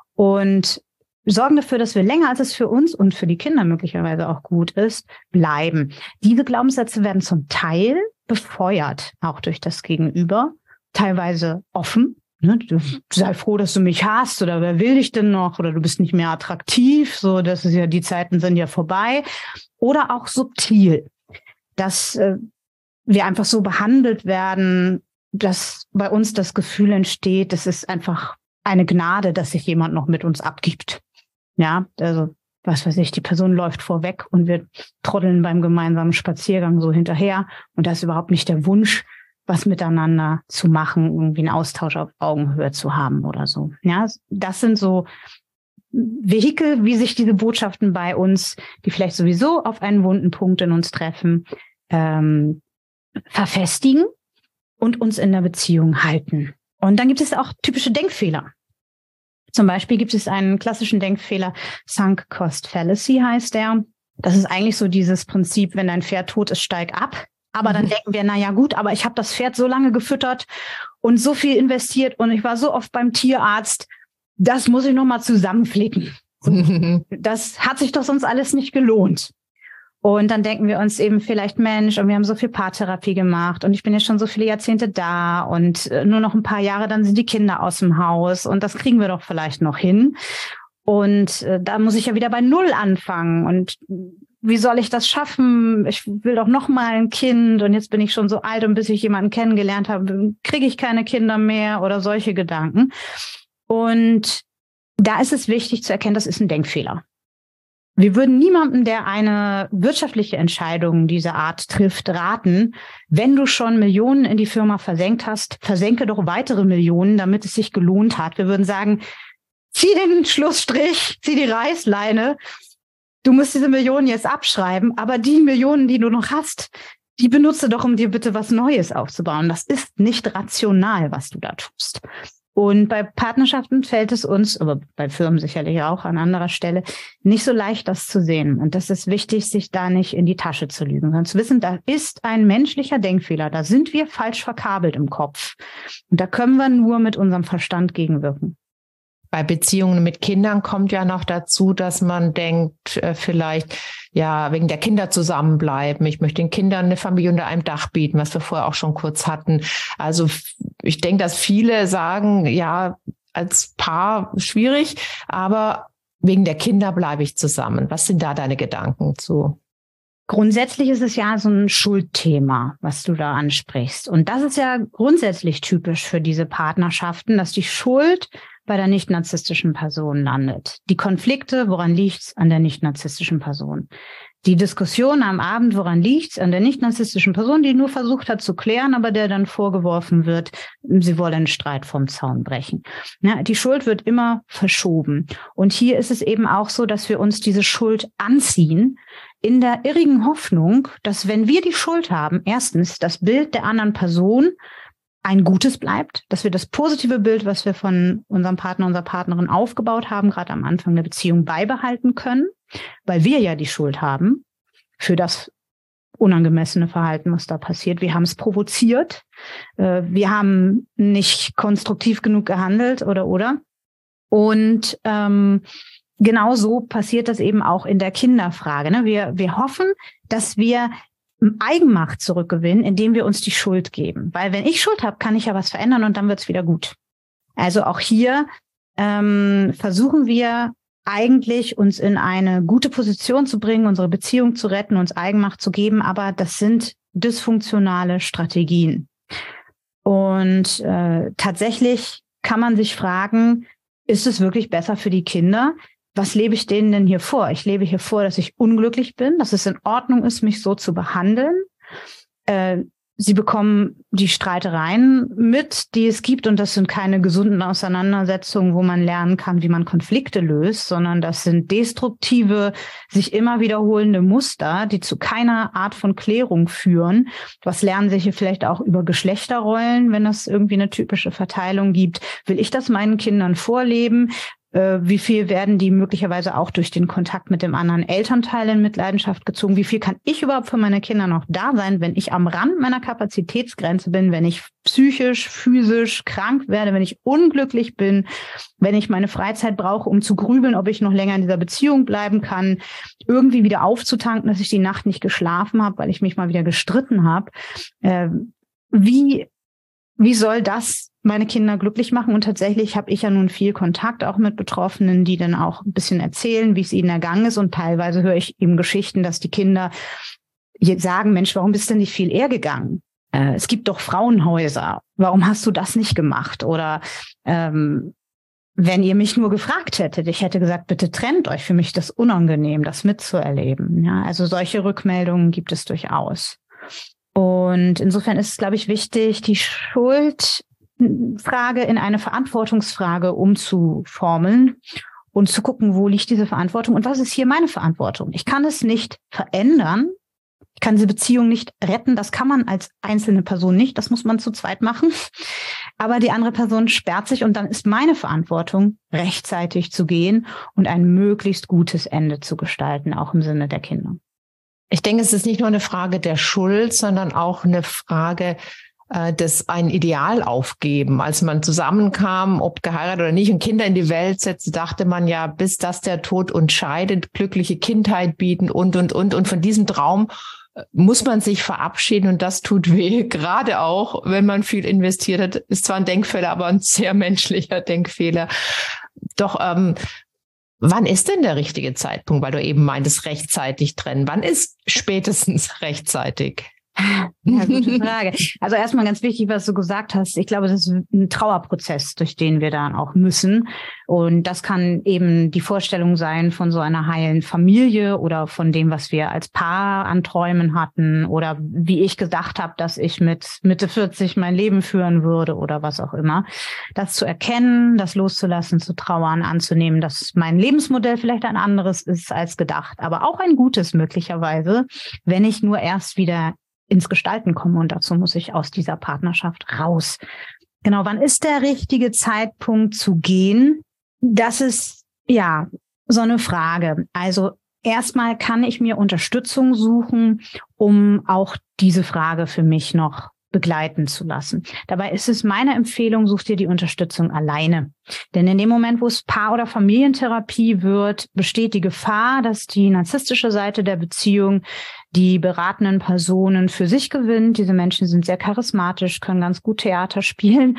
und sorgen dafür, dass wir länger, als es für uns und für die Kinder möglicherweise auch gut ist, bleiben. Diese Glaubenssätze werden zum Teil befeuert, auch durch das Gegenüber, teilweise offen. Ne, du sei froh, dass du mich hast, oder wer will dich denn noch, oder du bist nicht mehr attraktiv, so, das ist ja, die Zeiten sind ja vorbei. Oder auch subtil, dass äh, wir einfach so behandelt werden, dass bei uns das Gefühl entsteht, das ist einfach eine Gnade, dass sich jemand noch mit uns abgibt. Ja, also was weiß ich, die Person läuft vorweg und wir trotteln beim gemeinsamen Spaziergang so hinterher, und da ist überhaupt nicht der Wunsch, was miteinander zu machen, irgendwie einen Austausch auf Augenhöhe zu haben oder so. Ja, das sind so Vehikel, wie sich diese Botschaften bei uns, die vielleicht sowieso auf einen wunden Punkt in uns treffen, ähm, verfestigen und uns in der Beziehung halten. Und dann gibt es auch typische Denkfehler. Zum Beispiel gibt es einen klassischen Denkfehler, Sunk Cost Fallacy heißt der. Das ist eigentlich so dieses Prinzip, wenn dein Pferd tot ist, steig ab. Aber dann denken wir, na ja gut, aber ich habe das Pferd so lange gefüttert und so viel investiert und ich war so oft beim Tierarzt, das muss ich noch mal zusammenflicken. Das hat sich doch sonst alles nicht gelohnt. Und dann denken wir uns eben vielleicht, Mensch, und wir haben so viel Paartherapie gemacht und ich bin jetzt schon so viele Jahrzehnte da und nur noch ein paar Jahre, dann sind die Kinder aus dem Haus und das kriegen wir doch vielleicht noch hin. Und äh, da muss ich ja wieder bei Null anfangen. Und wie soll ich das schaffen? Ich will doch noch mal ein Kind und jetzt bin ich schon so alt und bis ich jemanden kennengelernt habe, kriege ich keine Kinder mehr oder solche Gedanken. Und da ist es wichtig zu erkennen, das ist ein Denkfehler. Wir würden niemandem, der eine wirtschaftliche Entscheidung dieser Art trifft, raten, wenn du schon Millionen in die Firma versenkt hast, versenke doch weitere Millionen, damit es sich gelohnt hat. Wir würden sagen, zieh den Schlussstrich, zieh die Reißleine. Du musst diese Millionen jetzt abschreiben, aber die Millionen, die du noch hast, die benutze doch, um dir bitte was Neues aufzubauen. Das ist nicht rational, was du da tust. Und bei Partnerschaften fällt es uns, aber bei Firmen sicherlich auch an anderer Stelle, nicht so leicht, das zu sehen. Und das ist wichtig, sich da nicht in die Tasche zu lügen, sondern zu wissen, da ist ein menschlicher Denkfehler. Da sind wir falsch verkabelt im Kopf. Und da können wir nur mit unserem Verstand gegenwirken. Bei Beziehungen mit Kindern kommt ja noch dazu, dass man denkt, äh, vielleicht, ja, wegen der Kinder zusammenbleiben. Ich möchte den Kindern eine Familie unter einem Dach bieten, was wir vorher auch schon kurz hatten. Also ich denke, dass viele sagen, ja, als Paar schwierig, aber wegen der Kinder bleibe ich zusammen. Was sind da deine Gedanken zu? Grundsätzlich ist es ja so ein Schuldthema, was du da ansprichst. Und das ist ja grundsätzlich typisch für diese Partnerschaften, dass die Schuld bei der nicht-narzisstischen Person landet. Die Konflikte, woran liegt's? An der nicht-narzisstischen Person. Die Diskussion am Abend, woran liegt's? An der nicht-narzisstischen Person, die nur versucht hat zu klären, aber der dann vorgeworfen wird, sie wolle einen Streit vom Zaun brechen. Ja, die Schuld wird immer verschoben. Und hier ist es eben auch so, dass wir uns diese Schuld anziehen, in der irrigen Hoffnung, dass wenn wir die Schuld haben, erstens das Bild der anderen Person ein gutes bleibt, dass wir das positive Bild, was wir von unserem Partner, unserer Partnerin aufgebaut haben, gerade am Anfang der Beziehung beibehalten können, weil wir ja die Schuld haben für das unangemessene Verhalten, was da passiert. Wir haben es provoziert, wir haben nicht konstruktiv genug gehandelt oder oder. Und ähm, genau so passiert das eben auch in der Kinderfrage. Ne? Wir, wir hoffen, dass wir Eigenmacht zurückgewinnen, indem wir uns die Schuld geben. Weil wenn ich Schuld habe, kann ich ja was verändern und dann wird's wieder gut. Also auch hier ähm, versuchen wir eigentlich, uns in eine gute Position zu bringen, unsere Beziehung zu retten, uns Eigenmacht zu geben, aber das sind dysfunktionale Strategien. Und äh, tatsächlich kann man sich fragen, ist es wirklich besser für die Kinder? Was lebe ich denen denn hier vor? Ich lebe hier vor, dass ich unglücklich bin, dass es in Ordnung ist, mich so zu behandeln. Äh, sie bekommen die Streitereien mit, die es gibt. Und das sind keine gesunden Auseinandersetzungen, wo man lernen kann, wie man Konflikte löst, sondern das sind destruktive, sich immer wiederholende Muster, die zu keiner Art von Klärung führen. Was lernen sie hier vielleicht auch über Geschlechterrollen, wenn es irgendwie eine typische Verteilung gibt? Will ich das meinen Kindern vorleben? Äh, wie viel werden die möglicherweise auch durch den Kontakt mit dem anderen Elternteil in Mitleidenschaft gezogen? Wie viel kann ich überhaupt für meine Kinder noch da sein, wenn ich am Rand meiner Kapazitätsgrenze bin, wenn ich psychisch, physisch krank werde, wenn ich unglücklich bin, wenn ich meine Freizeit brauche, um zu grübeln, ob ich noch länger in dieser Beziehung bleiben kann, irgendwie wieder aufzutanken, dass ich die Nacht nicht geschlafen habe, weil ich mich mal wieder gestritten habe. Äh, wie, wie soll das meine Kinder glücklich machen? Und tatsächlich habe ich ja nun viel Kontakt auch mit Betroffenen, die dann auch ein bisschen erzählen, wie es ihnen ergangen ist. Und teilweise höre ich eben Geschichten, dass die Kinder sagen, Mensch, warum bist du nicht viel eher gegangen? Äh, es gibt doch Frauenhäuser. Warum hast du das nicht gemacht? Oder ähm, wenn ihr mich nur gefragt hättet, ich hätte gesagt, bitte trennt euch. Für mich ist das unangenehm, das mitzuerleben. Ja, also solche Rückmeldungen gibt es durchaus. Und insofern ist es, glaube ich, wichtig, die Schuldfrage in eine Verantwortungsfrage umzuformeln und zu gucken, wo liegt diese Verantwortung und was ist hier meine Verantwortung? Ich kann es nicht verändern. Ich kann diese Beziehung nicht retten. Das kann man als einzelne Person nicht. Das muss man zu zweit machen. Aber die andere Person sperrt sich und dann ist meine Verantwortung, rechtzeitig zu gehen und ein möglichst gutes Ende zu gestalten, auch im Sinne der Kinder. Ich denke, es ist nicht nur eine Frage der Schuld, sondern auch eine Frage äh, des ein Ideal aufgeben. Als man zusammenkam, ob geheiratet oder nicht, und Kinder in die Welt setzte, dachte man ja, bis das der Tod uns scheidet, glückliche Kindheit bieten und, und, und. Und von diesem Traum muss man sich verabschieden und das tut weh, gerade auch, wenn man viel investiert hat. Ist zwar ein Denkfehler, aber ein sehr menschlicher Denkfehler. Doch ähm, wann ist denn der richtige Zeitpunkt, weil du eben meintest, rechtzeitig trennen? Wann ist spätestens rechtzeitig? Ja, gute Frage. Also erstmal ganz wichtig, was du gesagt hast. Ich glaube, das ist ein Trauerprozess, durch den wir dann auch müssen. Und das kann eben die Vorstellung sein von so einer heilen Familie oder von dem, was wir als Paar an Träumen hatten oder wie ich gedacht habe, dass ich mit Mitte vierzig mein Leben führen würde oder was auch immer. Das zu erkennen, das loszulassen, zu trauern, anzunehmen, dass mein Lebensmodell vielleicht ein anderes ist als gedacht, aber auch ein gutes möglicherweise, wenn ich nur erst wieder ins Gestalten komme und dazu muss ich aus dieser Partnerschaft raus. Genau, wann ist der richtige Zeitpunkt zu gehen? Das ist ja so eine Frage. Also erstmal kann ich mir Unterstützung suchen, um auch diese Frage für mich noch begleiten zu lassen. Dabei ist es meine Empfehlung, such dir die Unterstützung alleine. Denn in dem Moment, wo es Paar- oder Familientherapie wird, besteht die Gefahr, dass die narzisstische Seite der Beziehung die beratenden Personen für sich gewinnt. Diese Menschen sind sehr charismatisch, können ganz gut Theater spielen.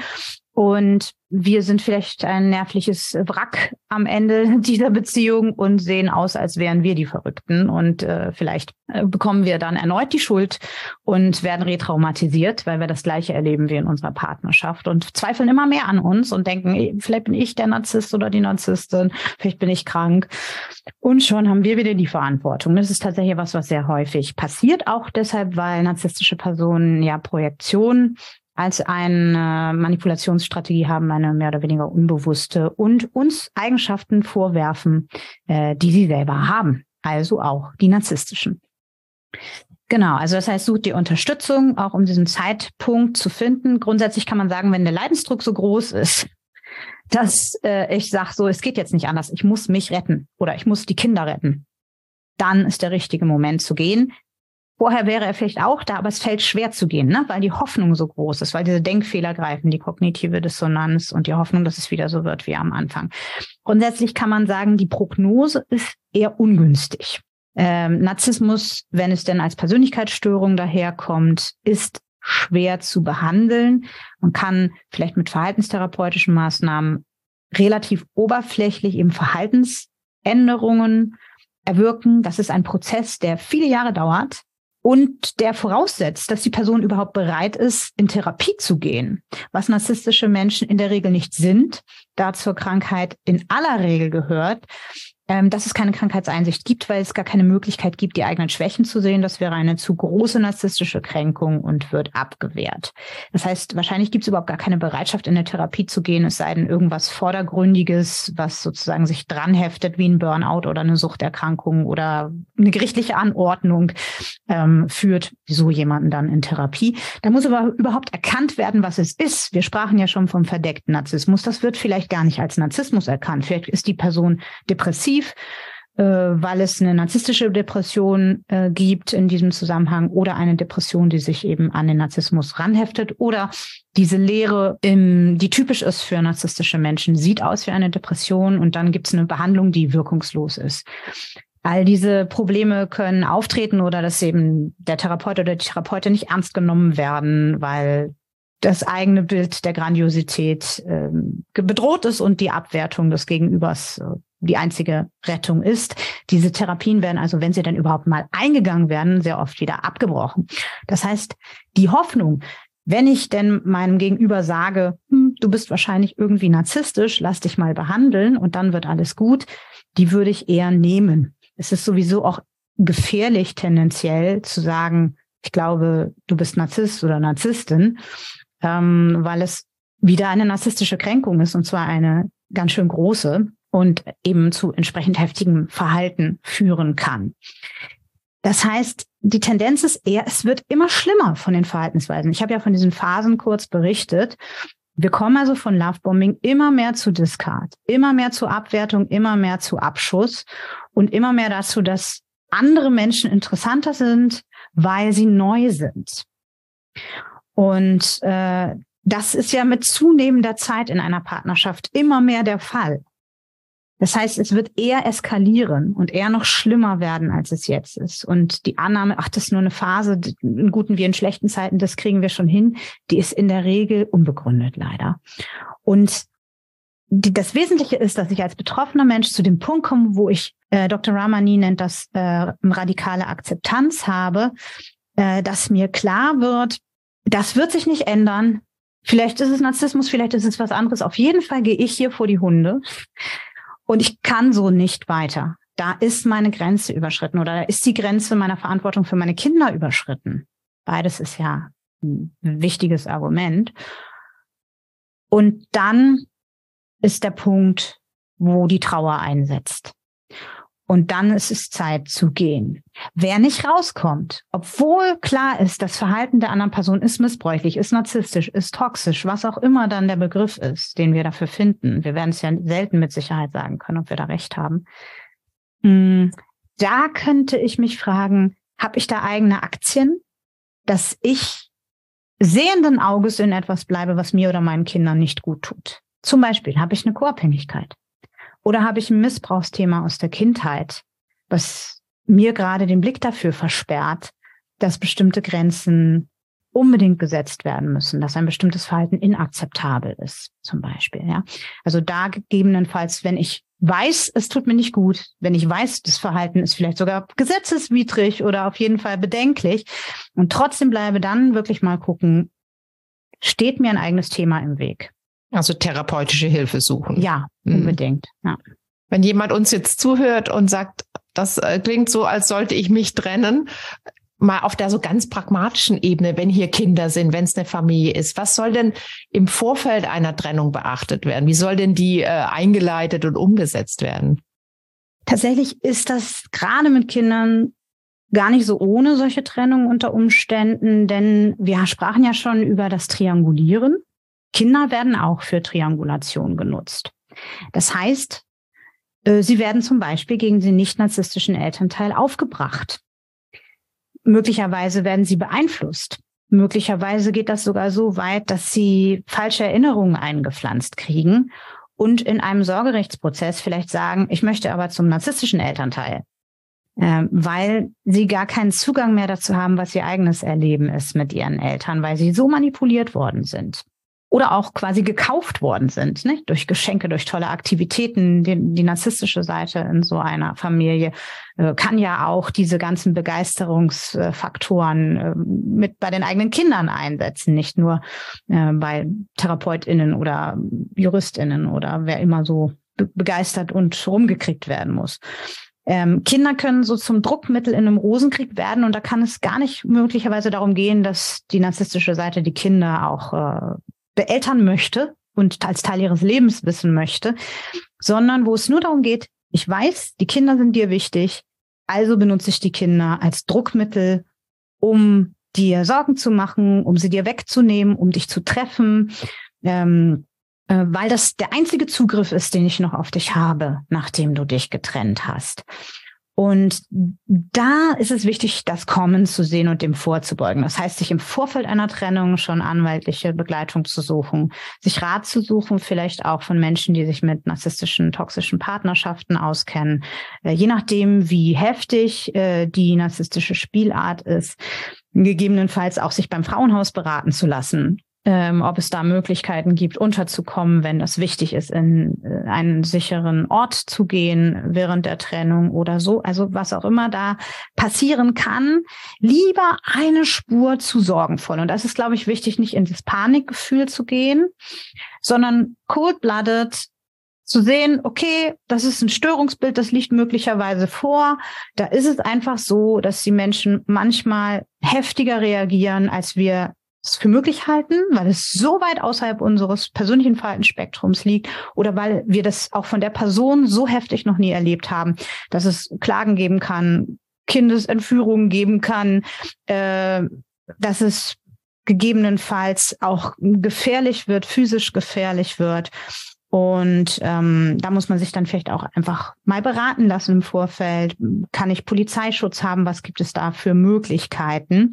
Und wir sind vielleicht ein nervliches Wrack am Ende dieser Beziehung und sehen aus, als wären wir die Verrückten. Und äh, vielleicht äh, bekommen wir dann erneut die Schuld und werden retraumatisiert, weil wir das Gleiche erleben wie in unserer Partnerschaft und zweifeln immer mehr an uns und denken, vielleicht bin ich der Narzisst oder die Narzisstin, vielleicht bin ich krank. Und schon haben wir wieder die Verantwortung. Das ist tatsächlich was, was sehr häufig passiert, auch deshalb, weil narzisstische Personen ja Projektionen als eine Manipulationsstrategie haben, eine mehr oder weniger unbewusste und uns Eigenschaften vorwerfen, äh, die sie selber haben, also auch die narzisstischen. Genau, also das heißt, sucht die Unterstützung, auch um diesen Zeitpunkt zu finden. Grundsätzlich kann man sagen, wenn der Leidensdruck so groß ist, dass äh, ich sage, so, es geht jetzt nicht anders, ich muss mich retten oder ich muss die Kinder retten, dann ist der richtige Moment zu gehen. Vorher wäre er vielleicht auch da, aber es fällt schwer zu gehen, ne? Weil die Hoffnung so groß ist, weil diese Denkfehler greifen, die kognitive Dissonanz und die Hoffnung, dass es wieder so wird wie am Anfang. Grundsätzlich kann man sagen, die Prognose ist eher ungünstig. Ähm, Narzissmus, wenn es denn als Persönlichkeitsstörung daherkommt, ist schwer zu behandeln. Man kann vielleicht mit verhaltenstherapeutischen Maßnahmen relativ oberflächlich eben Verhaltensänderungen erwirken. Das ist ein Prozess, der viele Jahre dauert. Und der voraussetzt, dass die Person überhaupt bereit ist, in Therapie zu gehen, was narzisstische Menschen in der Regel nicht sind, da zur Krankheit in aller Regel gehört, ähm, dass es keine Krankheitseinsicht gibt, weil es gar keine Möglichkeit gibt, die eigenen Schwächen zu sehen. Das wäre eine zu große narzisstische Kränkung und wird abgewehrt. Das heißt, wahrscheinlich gibt es überhaupt gar keine Bereitschaft, in eine Therapie zu gehen, es sei denn irgendwas Vordergründiges, was sozusagen sich dranheftet wie ein Burnout oder eine Suchterkrankung oder eine gerichtliche Anordnung ähm, führt so jemanden dann in Therapie. Da muss aber überhaupt erkannt werden, was es ist. Wir sprachen ja schon vom verdeckten Narzissmus. Das wird vielleicht gar nicht als Narzissmus erkannt. Vielleicht ist die Person depressiv, äh, weil es eine narzisstische Depression äh, gibt in diesem Zusammenhang oder eine Depression, die sich eben an den Narzissmus ranheftet oder diese Lehre, im, die typisch ist für narzisstische Menschen, sieht aus wie eine Depression und dann gibt es eine Behandlung, die wirkungslos ist. All diese Probleme können auftreten oder dass eben der Therapeut oder die Therapeutin nicht ernst genommen werden, weil das eigene Bild der Grandiosität äh, bedroht ist und die Abwertung des Gegenübers äh, die einzige Rettung ist. Diese Therapien werden also, wenn sie dann überhaupt mal eingegangen werden, sehr oft wieder abgebrochen. Das heißt, die Hoffnung, wenn ich denn meinem Gegenüber sage, hm, du bist wahrscheinlich irgendwie narzisstisch, lass dich mal behandeln und dann wird alles gut, die würde ich eher nehmen. Es ist sowieso auch gefährlich tendenziell zu sagen, ich glaube, du bist Narzisst oder Narzisstin, ähm, weil es wieder eine narzisstische Kränkung ist und zwar eine ganz schön große und eben zu entsprechend heftigem Verhalten führen kann. Das heißt, die Tendenz ist eher, es wird immer schlimmer von den Verhaltensweisen. Ich habe ja von diesen Phasen kurz berichtet. Wir kommen also von Lovebombing immer mehr zu Discard, immer mehr zu Abwertung, immer mehr zu Abschuss und immer mehr dazu, dass andere Menschen interessanter sind, weil sie neu sind. Und äh, das ist ja mit zunehmender Zeit in einer Partnerschaft immer mehr der Fall. Das heißt, es wird eher eskalieren und eher noch schlimmer werden, als es jetzt ist. Und die Annahme, ach, das ist nur eine Phase, in guten wie in schlechten Zeiten, das kriegen wir schon hin, die ist in der Regel unbegründet, leider. Und die, das Wesentliche ist, dass ich als betroffener Mensch zu dem Punkt komme, wo ich, äh, Doktor Ramani nennt das äh, radikale Akzeptanz habe, äh, dass mir klar wird, das wird sich nicht ändern. Vielleicht ist es Narzissmus, vielleicht ist es was anderes. Auf jeden Fall gehe ich hier vor die Hunde. Und ich kann so nicht weiter. Da ist meine Grenze überschritten oder da ist die Grenze meiner Verantwortung für meine Kinder überschritten. Beides ist ja ein wichtiges Argument. Und dann ist der Punkt, wo die Trauer einsetzt. Und dann ist es Zeit zu gehen. Wer nicht rauskommt, obwohl klar ist, das Verhalten der anderen Person ist missbräuchlich, ist narzisstisch, ist toxisch, was auch immer dann der Begriff ist, den wir dafür finden. Wir werden es ja selten mit Sicherheit sagen können, ob wir da recht haben. Da könnte ich mich fragen, habe ich da eigene Aktien, dass ich sehenden Auges in etwas bleibe, was mir oder meinen Kindern nicht gut tut? Zum Beispiel habe ich eine Co-Abhängigkeit. Oder habe ich ein Missbrauchsthema aus der Kindheit, was mir gerade den Blick dafür versperrt, dass bestimmte Grenzen unbedingt gesetzt werden müssen, dass ein bestimmtes Verhalten inakzeptabel ist, zum Beispiel. Ja, also da gegebenenfalls, wenn ich weiß, es tut mir nicht gut, wenn ich weiß, das Verhalten ist vielleicht sogar gesetzeswidrig oder auf jeden Fall bedenklich und trotzdem bleibe, dann wirklich mal gucken, steht mir ein eigenes Thema im Weg? Also therapeutische Hilfe suchen. Ja, unbedingt. Ja. Wenn jemand uns jetzt zuhört und sagt, das klingt so, als sollte ich mich trennen, mal auf der so ganz pragmatischen Ebene, wenn hier Kinder sind, wenn es eine Familie ist, was soll denn im Vorfeld einer Trennung beachtet werden? Wie soll denn die äh, eingeleitet und umgesetzt werden? Tatsächlich ist das gerade mit Kindern gar nicht so ohne solche Trennungen unter Umständen, denn wir sprachen ja schon über das Triangulieren. Kinder werden auch für Triangulation genutzt. Das heißt, sie werden zum Beispiel gegen den nicht-narzisstischen Elternteil aufgebracht. Möglicherweise werden sie beeinflusst. Möglicherweise geht das sogar so weit, dass sie falsche Erinnerungen eingepflanzt kriegen und in einem Sorgerechtsprozess vielleicht sagen, ich möchte aber zum narzisstischen Elternteil, äh, weil sie gar keinen Zugang mehr dazu haben, was ihr eigenes Erleben ist mit ihren Eltern, weil sie so manipuliert worden sind. Oder auch quasi gekauft worden sind, ne? Durch Geschenke, durch tolle Aktivitäten. Die, die narzisstische Seite in so einer Familie äh, kann ja auch diese ganzen Begeisterungsfaktoren äh, mit bei den eigenen Kindern einsetzen, nicht nur äh, bei TherapeutInnen oder JuristInnen oder wer immer so be- begeistert und rumgekriegt werden muss. Ähm, Kinder können so zum Druckmittel in einem Rosenkrieg werden und da kann es gar nicht möglicherweise darum gehen, dass die narzisstische Seite die Kinder auch äh, beeltern möchte und als Teil ihres Lebens wissen möchte, sondern wo es nur darum geht, ich weiß, die Kinder sind dir wichtig, also benutze ich die Kinder als Druckmittel, um dir Sorgen zu machen, um sie dir wegzunehmen, um dich zu treffen, ähm, äh, weil das der einzige Zugriff ist, den ich noch auf dich habe, nachdem du dich getrennt hast. Und da ist es wichtig, das Kommen zu sehen und dem vorzubeugen. Das heißt, sich im Vorfeld einer Trennung schon anwaltliche Begleitung zu suchen, sich Rat zu suchen, vielleicht auch von Menschen, die sich mit narzisstischen, toxischen Partnerschaften auskennen. Äh, je nachdem, wie heftig äh, die narzisstische Spielart ist, gegebenenfalls auch sich beim Frauenhaus beraten zu lassen. Ähm, ob es da Möglichkeiten gibt, unterzukommen, wenn das wichtig ist, in äh, einen sicheren Ort zu gehen während der Trennung oder so. Also was auch immer da passieren kann, lieber eine Spur zu sorgenvoll. Und das ist, glaube ich, wichtig, nicht in das Panikgefühl zu gehen, sondern cold-blooded zu sehen, okay, das ist ein Störungsbild, das liegt möglicherweise vor. Da ist es einfach so, dass die Menschen manchmal heftiger reagieren, als wir es für möglich halten, weil es so weit außerhalb unseres persönlichen Verhaltensspektrums liegt oder weil wir das auch von der Person so heftig noch nie erlebt haben, dass es Klagen geben kann, Kindesentführungen geben kann, äh, dass es gegebenenfalls auch gefährlich wird, physisch gefährlich wird. Und ähm, da muss man sich dann vielleicht auch einfach mal beraten lassen im Vorfeld. Kann ich Polizeischutz haben? Was gibt es da für Möglichkeiten?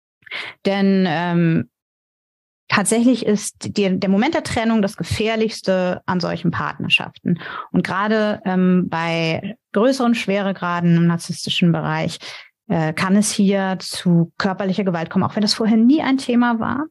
Denn ähm, tatsächlich ist die, der Moment der Trennung das Gefährlichste an solchen Partnerschaften. Und gerade ähm, bei größeren Schweregraden im narzisstischen Bereich äh, kann es hier zu körperlicher Gewalt kommen, auch wenn das vorher nie ein Thema war.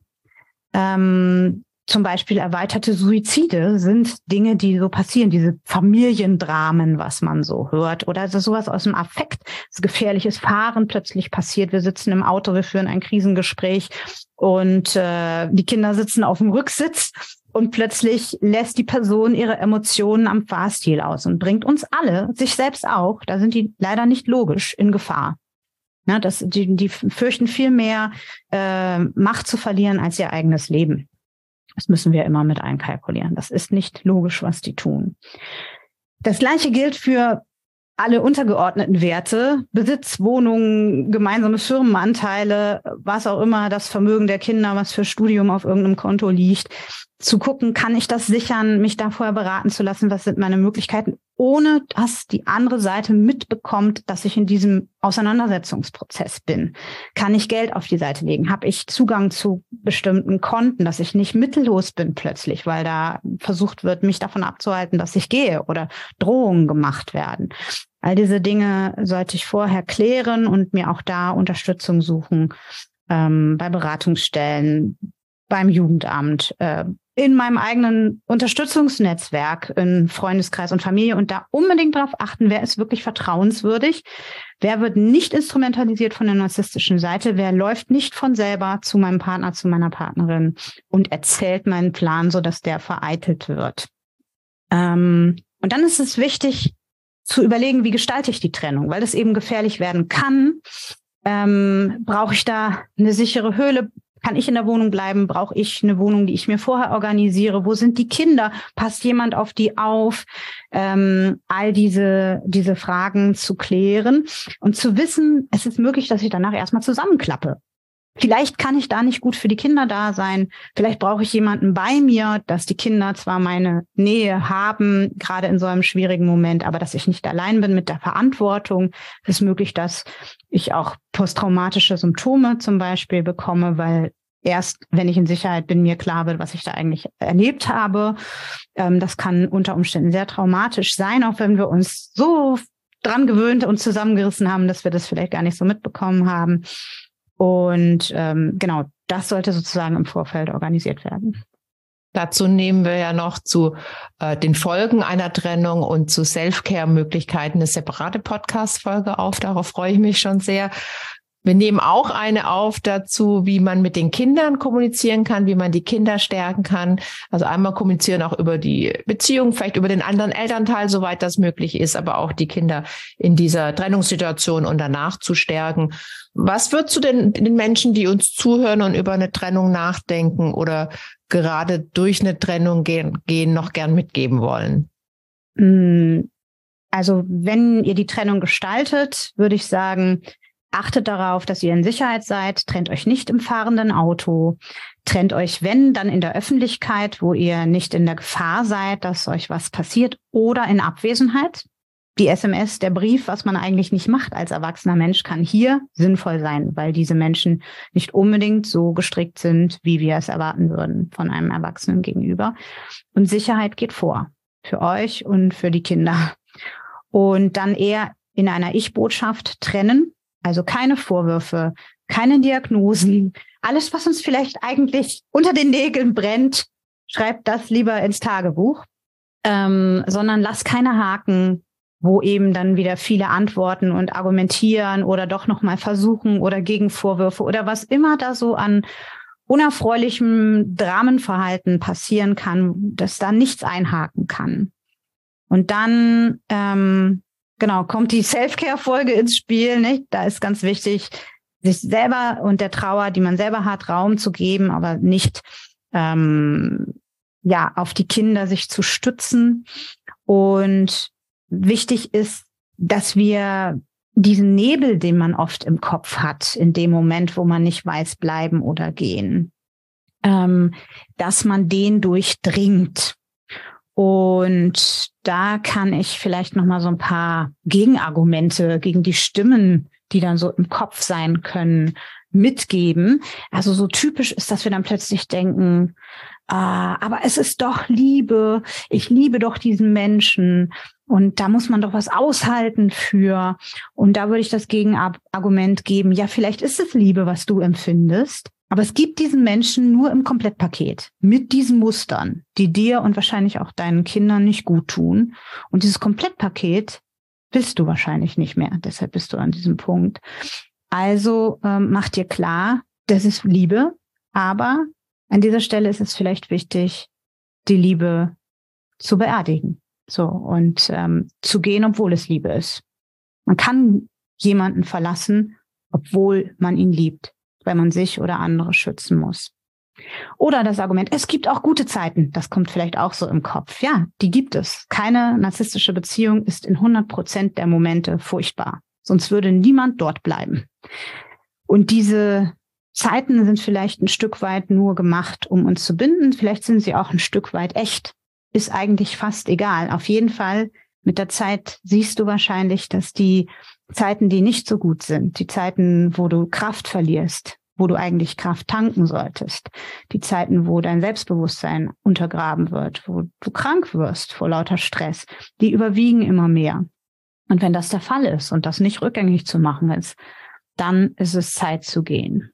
Ähm, Zum Beispiel erweiterte Suizide sind Dinge, die so passieren, diese Familiendramen, was man so hört. Oder also sowas aus dem Affekt, das gefährliches Fahren plötzlich passiert. Wir sitzen im Auto, wir führen ein Krisengespräch und äh, die Kinder sitzen auf dem Rücksitz und plötzlich lässt die Person ihre Emotionen am Fahrstil aus und bringt uns alle, sich selbst auch, da sind die leider nicht logisch, in Gefahr. Ja, das, die, die fürchten viel mehr, äh, Macht zu verlieren als ihr eigenes Leben. Das müssen wir immer mit einkalkulieren. Das ist nicht logisch, was die tun. Das Gleiche gilt für alle untergeordneten Werte, Besitz, Wohnungen, gemeinsame Firmenanteile, was auch immer, das Vermögen der Kinder, was für Studium auf irgendeinem Konto liegt. Zu gucken, kann ich das sichern, mich da vorher beraten zu lassen, was sind meine Möglichkeiten, ohne dass die andere Seite mitbekommt, dass ich in diesem Auseinandersetzungsprozess bin. Kann ich Geld auf die Seite legen? Habe ich Zugang zu bestimmten Konten, dass ich nicht mittellos bin plötzlich, weil da versucht wird, mich davon abzuhalten, dass ich gehe oder Drohungen gemacht werden. All diese Dinge sollte ich vorher klären und mir auch da Unterstützung suchen, ähm, bei Beratungsstellen, beim Jugendamt, äh, in meinem eigenen Unterstützungsnetzwerk, in Freundeskreis und Familie und da unbedingt darauf achten, wer ist wirklich vertrauenswürdig, wer wird nicht instrumentalisiert von der narzisstischen Seite, wer läuft nicht von selber zu meinem Partner, zu meiner Partnerin und erzählt meinen Plan, sodass der vereitelt wird. Ähm, und dann ist es wichtig zu überlegen, wie gestalte ich die Trennung, weil es eben gefährlich werden kann. Ähm, brauche ich da eine sichere Höhle? Kann ich in der Wohnung bleiben? Brauche ich eine Wohnung, die ich mir vorher organisiere? Wo sind die Kinder? Passt jemand auf die auf? Ähm, all diese, diese Fragen zu klären und zu wissen, es ist möglich, dass ich danach erstmal zusammenklappe. Vielleicht kann ich da nicht gut für die Kinder da sein. Vielleicht brauche ich jemanden bei mir, dass die Kinder zwar meine Nähe haben, gerade in so einem schwierigen Moment, aber dass ich nicht allein bin mit der Verantwortung. Es ist möglich, dass ich auch posttraumatische Symptome zum Beispiel bekomme, weil erst, wenn ich in Sicherheit bin, mir klar wird, was ich da eigentlich erlebt habe. Ähm, das kann unter Umständen sehr traumatisch sein, auch wenn wir uns so dran gewöhnt und zusammengerissen haben, dass wir das vielleicht gar nicht so mitbekommen haben. Und ähm, genau, das sollte sozusagen im Vorfeld organisiert werden. Dazu nehmen wir ja noch zu äh, den Folgen einer Trennung und zu Self-Care-Möglichkeiten eine separate Podcast-Folge auf. Darauf freue ich mich schon sehr. Wir nehmen auch eine auf dazu, wie man mit den Kindern kommunizieren kann, wie man die Kinder stärken kann. Also einmal kommunizieren auch über die Beziehung, vielleicht über den anderen Elternteil, soweit das möglich ist, aber auch die Kinder in dieser Trennungssituation und danach zu stärken. Was würdest du denn den Menschen, die uns zuhören und über eine Trennung nachdenken oder gerade durch eine Trennung gehen, gehen noch gern mitgeben wollen? Also wenn ihr die Trennung gestaltet, würde ich sagen, achtet darauf, dass ihr in Sicherheit seid, trennt euch nicht im fahrenden Auto, trennt euch, wenn, dann in der Öffentlichkeit, wo ihr nicht in der Gefahr seid, dass euch was passiert, oder in Abwesenheit. Die S M S, der Brief, was man eigentlich nicht macht als erwachsener Mensch, kann hier sinnvoll sein, weil diese Menschen nicht unbedingt so gestrickt sind, wie wir es erwarten würden von einem Erwachsenen gegenüber. Und Sicherheit geht vor, für euch und für die Kinder. Und dann eher in einer Ich-Botschaft trennen. Also keine Vorwürfe, keine Diagnosen, alles, was uns vielleicht eigentlich unter den Nägeln brennt, schreibt das lieber ins Tagebuch, ähm, sondern lasst keine Haken, wo eben dann wieder viele antworten und argumentieren oder doch nochmal versuchen oder Gegenvorwürfe oder was immer da so an unerfreulichem Dramenverhalten passieren kann, dass da nichts einhaken kann. Und dann ähm, Genau, kommt die Self-Care-Folge ins Spiel, nicht? Da ist ganz wichtig, sich selber und der Trauer, die man selber hat, Raum zu geben, aber nicht ähm, ja auf die Kinder sich zu stützen. Und wichtig ist, dass wir diesen Nebel, den man oft im Kopf hat, in dem Moment, wo man nicht weiß, bleiben oder gehen, ähm, dass man den durchdringt. Und da kann ich vielleicht noch mal so ein paar Gegenargumente gegen die Stimmen, die dann so im Kopf sein können, mitgeben. Also so typisch ist, dass wir dann plötzlich denken, ah, aber es ist doch Liebe, ich liebe doch diesen Menschen und da muss man doch was aushalten für. Und da würde ich das Gegenargument geben, ja, vielleicht ist es Liebe, was du empfindest. Aber es gibt diesen Menschen nur im Komplettpaket mit diesen Mustern, die dir und wahrscheinlich auch deinen Kindern nicht gut tun. Und dieses Komplettpaket bist du wahrscheinlich nicht mehr. Deshalb bist du an diesem Punkt. Also ähm, mach dir klar, das ist Liebe. Aber an dieser Stelle ist es vielleicht wichtig, die Liebe zu beerdigen. So und ähm, zu gehen, obwohl es Liebe ist. Man kann jemanden verlassen, obwohl man ihn liebt, weil man sich oder andere schützen muss. Oder das Argument, es gibt auch gute Zeiten, das kommt vielleicht auch so im Kopf. Ja, die gibt es. Keine narzisstische Beziehung ist in hundert Prozent der Momente furchtbar. Sonst würde niemand dort bleiben. Und diese Zeiten sind vielleicht ein Stück weit nur gemacht, um uns zu binden. Vielleicht sind sie auch ein Stück weit echt. Ist eigentlich fast egal. Auf jeden Fall, mit der Zeit siehst du wahrscheinlich, dass die Zeiten, die nicht so gut sind, die Zeiten, wo du Kraft verlierst, wo du eigentlich Kraft tanken solltest, die Zeiten, wo dein Selbstbewusstsein untergraben wird, wo du krank wirst vor lauter Stress, die überwiegen immer mehr. Und wenn das der Fall ist und das nicht rückgängig zu machen ist, dann ist es Zeit zu gehen.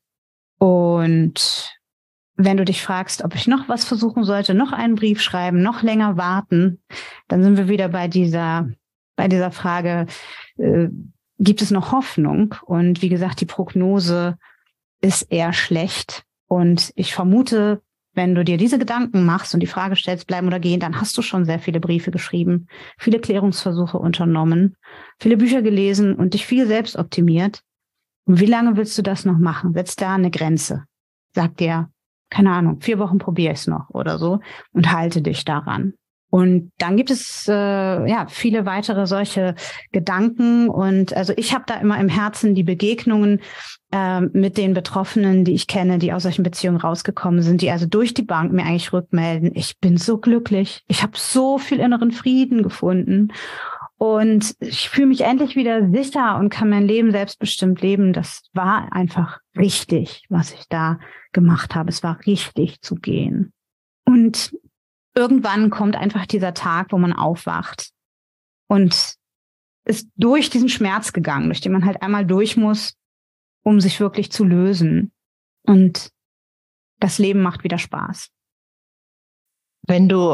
Und wenn du dich fragst, ob ich noch was versuchen sollte, noch einen Brief schreiben, noch länger warten, dann sind wir wieder bei dieser, bei dieser Frage, äh, gibt es noch Hoffnung? Und wie gesagt, die Prognose ist eher schlecht. Und ich vermute, wenn du dir diese Gedanken machst und die Frage stellst, bleiben oder gehen, dann hast du schon sehr viele Briefe geschrieben, viele Klärungsversuche unternommen, viele Bücher gelesen und dich viel selbst optimiert. Und wie lange willst du das noch machen? Setz da eine Grenze. Sag dir, keine Ahnung, vier Wochen probiere ich es noch oder so und halte dich daran. Und dann gibt es äh, ja viele weitere solche Gedanken. Und also ich habe da immer im Herzen die Begegnungen äh, mit den Betroffenen, die ich kenne, die aus solchen Beziehungen rausgekommen sind, die also durch die Bank mir eigentlich rückmelden, ich bin so glücklich, ich habe so viel inneren Frieden gefunden und ich fühle mich endlich wieder sicher und kann mein Leben selbstbestimmt leben. Das war einfach richtig, was ich da gemacht habe. Es war richtig zu gehen. Und irgendwann kommt einfach dieser Tag, wo man aufwacht und ist durch diesen Schmerz gegangen, durch den man halt einmal durch muss, um sich wirklich zu lösen. Und das Leben macht wieder Spaß. Wenn du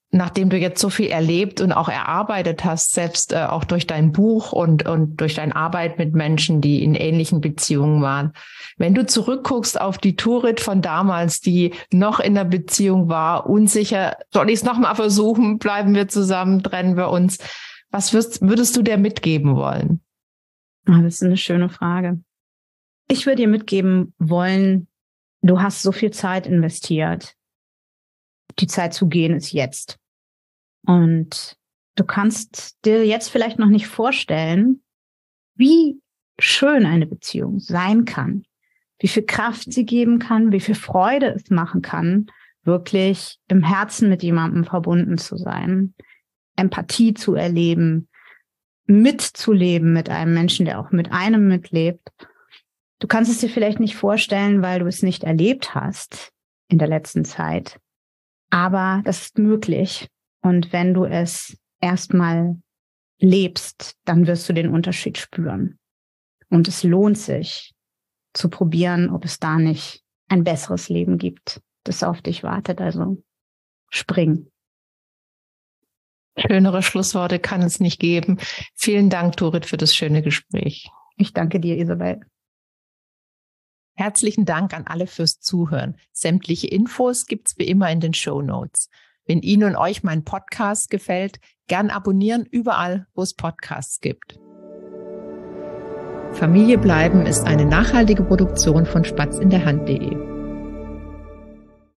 nachdem du jetzt so viel erlebt und auch erarbeitet hast, selbst äh, auch durch dein Buch und, und durch deine Arbeit mit Menschen, die in ähnlichen Beziehungen waren, wenn du zurückguckst auf die Turit von damals, die noch in der Beziehung war, unsicher, soll ich es nochmal versuchen, bleiben wir zusammen, trennen wir uns, was würdest, würdest du der mitgeben wollen? Das ist eine schöne Frage. Ich würde dir mitgeben wollen, du hast so viel Zeit investiert. Die Zeit zu gehen ist jetzt. Und du kannst dir jetzt vielleicht noch nicht vorstellen, wie schön eine Beziehung sein kann, wie viel Kraft sie geben kann, wie viel Freude es machen kann, wirklich im Herzen mit jemandem verbunden zu sein, Empathie zu erleben, mitzuleben mit einem Menschen, der auch mit einem mitlebt. Du kannst es dir vielleicht nicht vorstellen, weil du es nicht erlebt hast in der letzten Zeit. Aber das ist möglich. Und wenn du es erstmal lebst, dann wirst du den Unterschied spüren. Und es lohnt sich zu probieren, ob es da nicht ein besseres Leben gibt, das auf dich wartet. Also spring. Schönere Schlussworte kann es nicht geben. Vielen Dank, Turit, für das schöne Gespräch. Ich danke dir, Isabel. Herzlichen Dank an alle fürs Zuhören. Sämtliche Infos gibt's wie immer in den Shownotes. Wenn Ihnen und euch mein Podcast gefällt, gern abonnieren überall, wo es Podcasts gibt. Familie bleiben ist eine nachhaltige Produktion von spatz in der Hand punkt de.